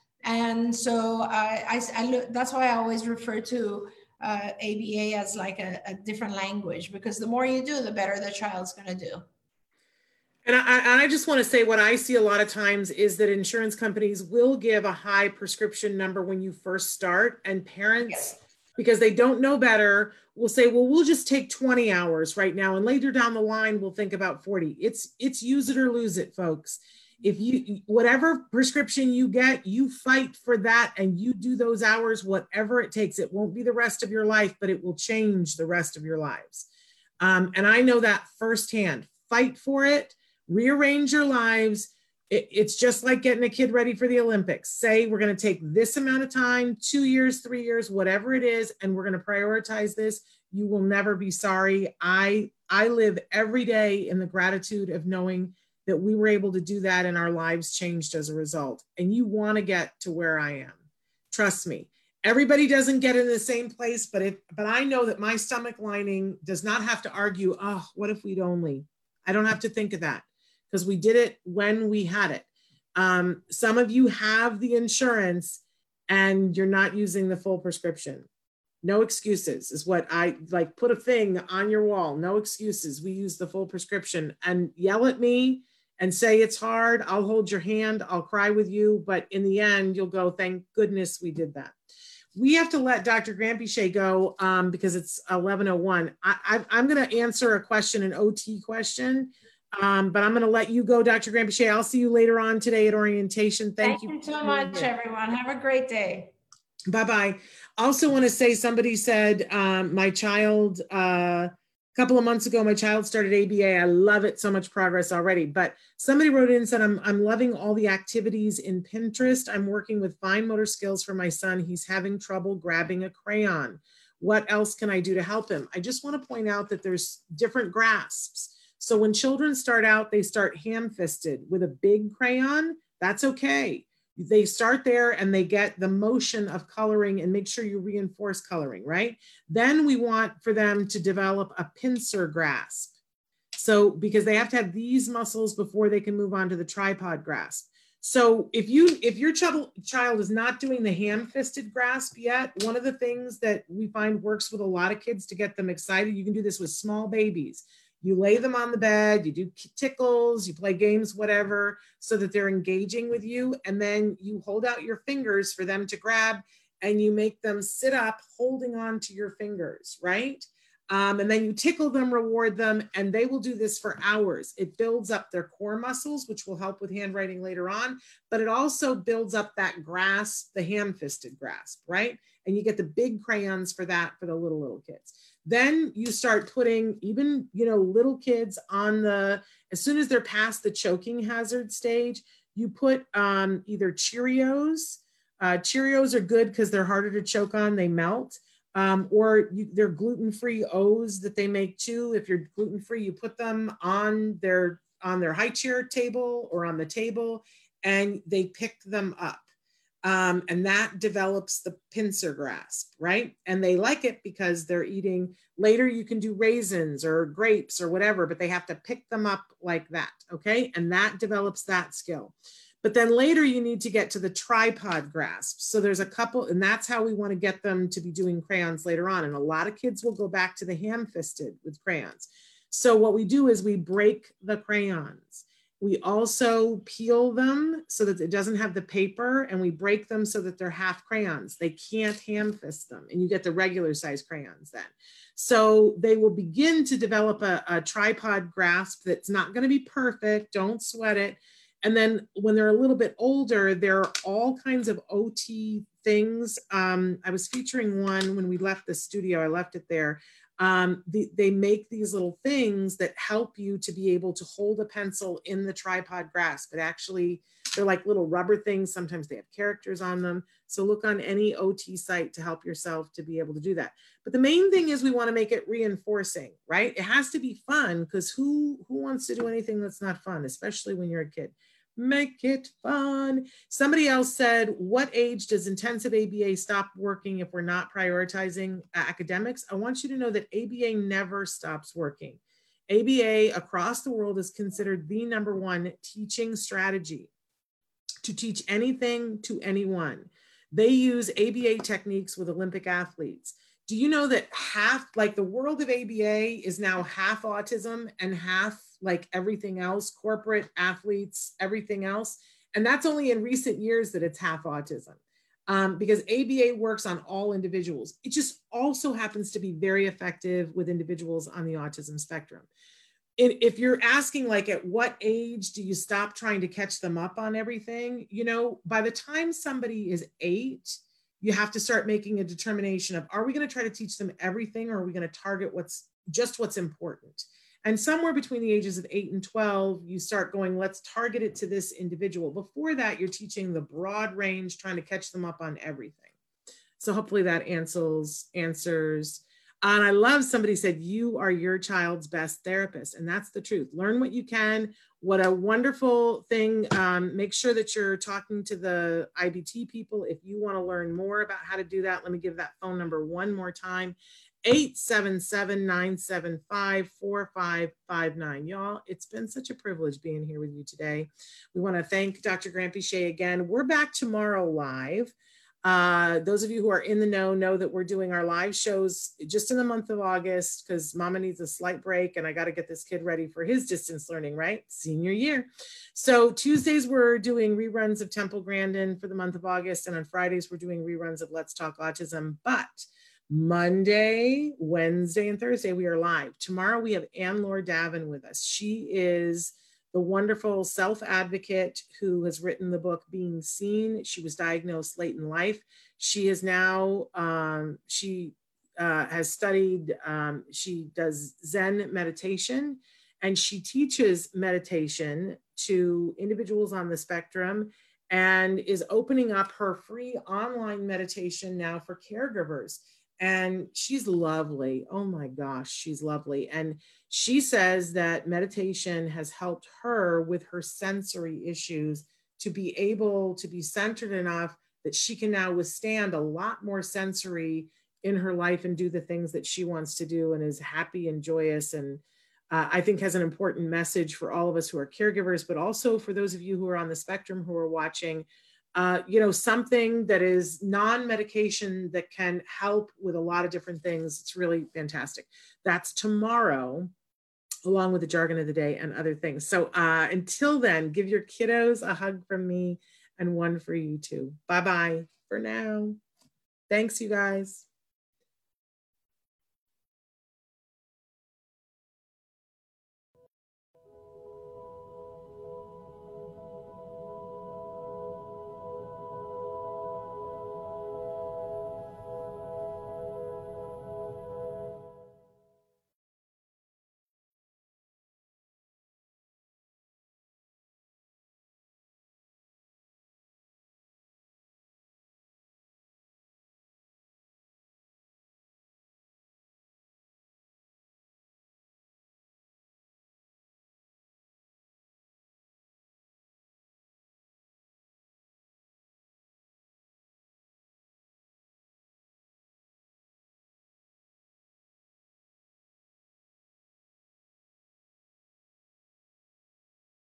And so uh, I, I that's why I always refer to uh, A B A as like a, a different language, because the more you do, the better the child's going to do. And I, I just want to say, what I see a lot of times is that insurance companies will give a high prescription number when you first start, and parents, yes, because they don't know better, will say, well, we'll just take twenty hours right now, and later down the line, we'll think about forty. It's, it's use it or lose it, folks. If you, whatever prescription you get, you fight for that, and you do those hours, whatever it takes. It won't be the rest of your life, but it will change the rest of your lives. Um, and I know that firsthand. Fight for it, rearrange your lives. It, it's just like getting a kid ready for the Olympics. Say, we're going to take this amount of time, two years, three years, whatever it is, and we're going to prioritize this. You will never be sorry. I, I live every day in the gratitude of knowing that we were able to do that and our lives changed as a result. And you want to get to where I am. Trust me. Everybody doesn't get in the same place, but if, but I know that my stomach lining does not have to argue, oh, what if we'd only? I don't have to think of that, because we did it when we had it. Um, some of you have the insurance and you're not using the full prescription. No excuses is what I like. Put a thing on your wall. No excuses. We use the full prescription. And yell at me and say it's hard. I'll hold your hand. I'll cry with you. But in the end, you'll go, thank goodness we did that. We have to let Doctor Granpeesheh go um, because it's eleven oh one. I, I, I'm going to answer a question, an O T question, um, but I'm going to let you go, Doctor Granpeesheh. I'll see you later on today at orientation. Thank, Thank you. you so much, everyone. Have a great day. Bye-bye. Also want to say, somebody said, um, my child, uh, a couple of months ago, my child started A B A. I love it. So much progress already. But somebody wrote in and said, I'm, I'm loving all the activities in Pinterest. I'm working with fine motor skills for my son. He's having trouble grabbing a crayon. What else can I do to help him? I just want to point out that there's different grasps. So when children start out, they start ham-fisted with a big crayon. That's okay. They start there and they get the motion of coloring, and make sure you reinforce coloring, right? Then we want for them to develop a pincer grasp. So because they have to have these muscles before they can move on to the tripod grasp. So if you if your child child is not doing the ham-fisted grasp yet, one of the things that we find works with a lot of kids to get them excited, you can do this with small babies. You lay them on the bed, you do tickles, you play games, whatever, so that they're engaging with you. And then you hold out your fingers for them to grab, and you make them sit up holding on to your fingers, right? Um, and then you tickle them, reward them, and they will do this for hours. It builds up their core muscles, which will help with handwriting later on, but it also builds up that grasp, the ham-fisted grasp, right? And you get the big crayons for that for the little, little kids. Then you start putting even, you know, little kids on the, as soon as they're past the choking hazard stage, you put um, either Cheerios. Uh, Cheerios are good because they're harder to choke on, they melt. Um, or you, they're gluten-free O's that they make too. If you're gluten-free, you put them on their, on their high chair table or on the table, and they pick them up. Um, and that develops the pincer grasp, right? And they like it because they're eating, later you can do raisins or grapes or whatever, but they have to pick them up like that, okay? And that develops that skill. But then later you need to get to the tripod grasp. So there's a couple, and that's how we want to get them to be doing crayons later on. And a lot of kids will go back to the ham-fisted with crayons. So what we do is we break the crayons. We also peel them so that it doesn't have the paper, and we break them so that they're half crayons. They can't ham fist them, and you get the regular size crayons then. So they will begin to develop a, a tripod grasp that's not going to be perfect. Don't sweat it. And then when they're a little bit older, there are all kinds of O T things. Um, I was featuring one when we left the studio. I left it there. Um, the, they make these little things that help you to be able to hold a pencil in the tripod grasp. But actually, they're like little rubber things. Sometimes they have characters on them. So look on any O T site to help yourself to be able to do that. But the main thing is we want to make it reinforcing, right? It has to be fun, because who, who wants to do anything that's not fun, especially when you're a kid? Make it fun. Somebody else said, what age does intensive A B A stop working if we're not prioritizing academics? I want you to know that A B A never stops working. A B A across the world is considered the number one teaching strategy to teach anything to anyone. They use A B A techniques with Olympic athletes. Do you know that half, like the world of A B A is now half autism and half like everything else, corporate athletes, everything else. And that's only in recent years that it's half autism, um, because A B A works on all individuals. It just also happens to be very effective with individuals on the autism spectrum. It, if you're asking like at what age do you stop trying to catch them up on everything, you know, by the time somebody is eight, you have to start making a determination of, are we going to try to teach them everything, or are we going to target what's just what's important? And somewhere between the ages of eight and twelve, you start going, let's target it to this individual. Before that, you're teaching the broad range, trying to catch them up on everything. So hopefully that answers, answers. And I love somebody said, you are your child's best therapist. And that's the truth. Learn what you can. What a wonderful thing. Um, make sure that you're talking to the I B T people. If you want to learn more about how to do that, let me give that phone number one more time. eight seven seven, nine seven five, four five five nine. Y'all, it's been such a privilege being here with you today. We want to thank Doctor Grant Bichet again. We're back tomorrow live. Uh, those of you who are in the know know that we're doing our live shows just in the month of August because Mama needs a slight break and I got to get this kid ready for his distance learning, right? Senior year. So Tuesdays we're doing reruns of Temple Grandin for the month of August, and on Fridays we're doing reruns of Let's Talk Autism. But Monday, Wednesday, and Thursday we are live. Tomorrow we have Anne-Laure Davin with us. She is the wonderful self-advocate who has written the book Being Seen. She was diagnosed late in life. She is now, um, she uh, has studied, um, she does Zen meditation, and she teaches meditation to individuals on the spectrum and is opening up her free online meditation now for caregivers. And she's lovely. Oh my gosh, she's lovely. And she says that meditation has helped her with her sensory issues to be able to be centered enough that she can now withstand a lot more sensory in her life and do the things that she wants to do and is happy and joyous. And uh, I think has an important message for all of us who are caregivers, but also for those of you who are on the spectrum who are watching. Uh, you know, something that is non-medication that can help with a lot of different things. It's really fantastic. That's tomorrow, along with the jargon of the day and other things. So uh, until then, give your kiddos a hug from me and one for you too. Bye-bye for now. Thanks, you guys.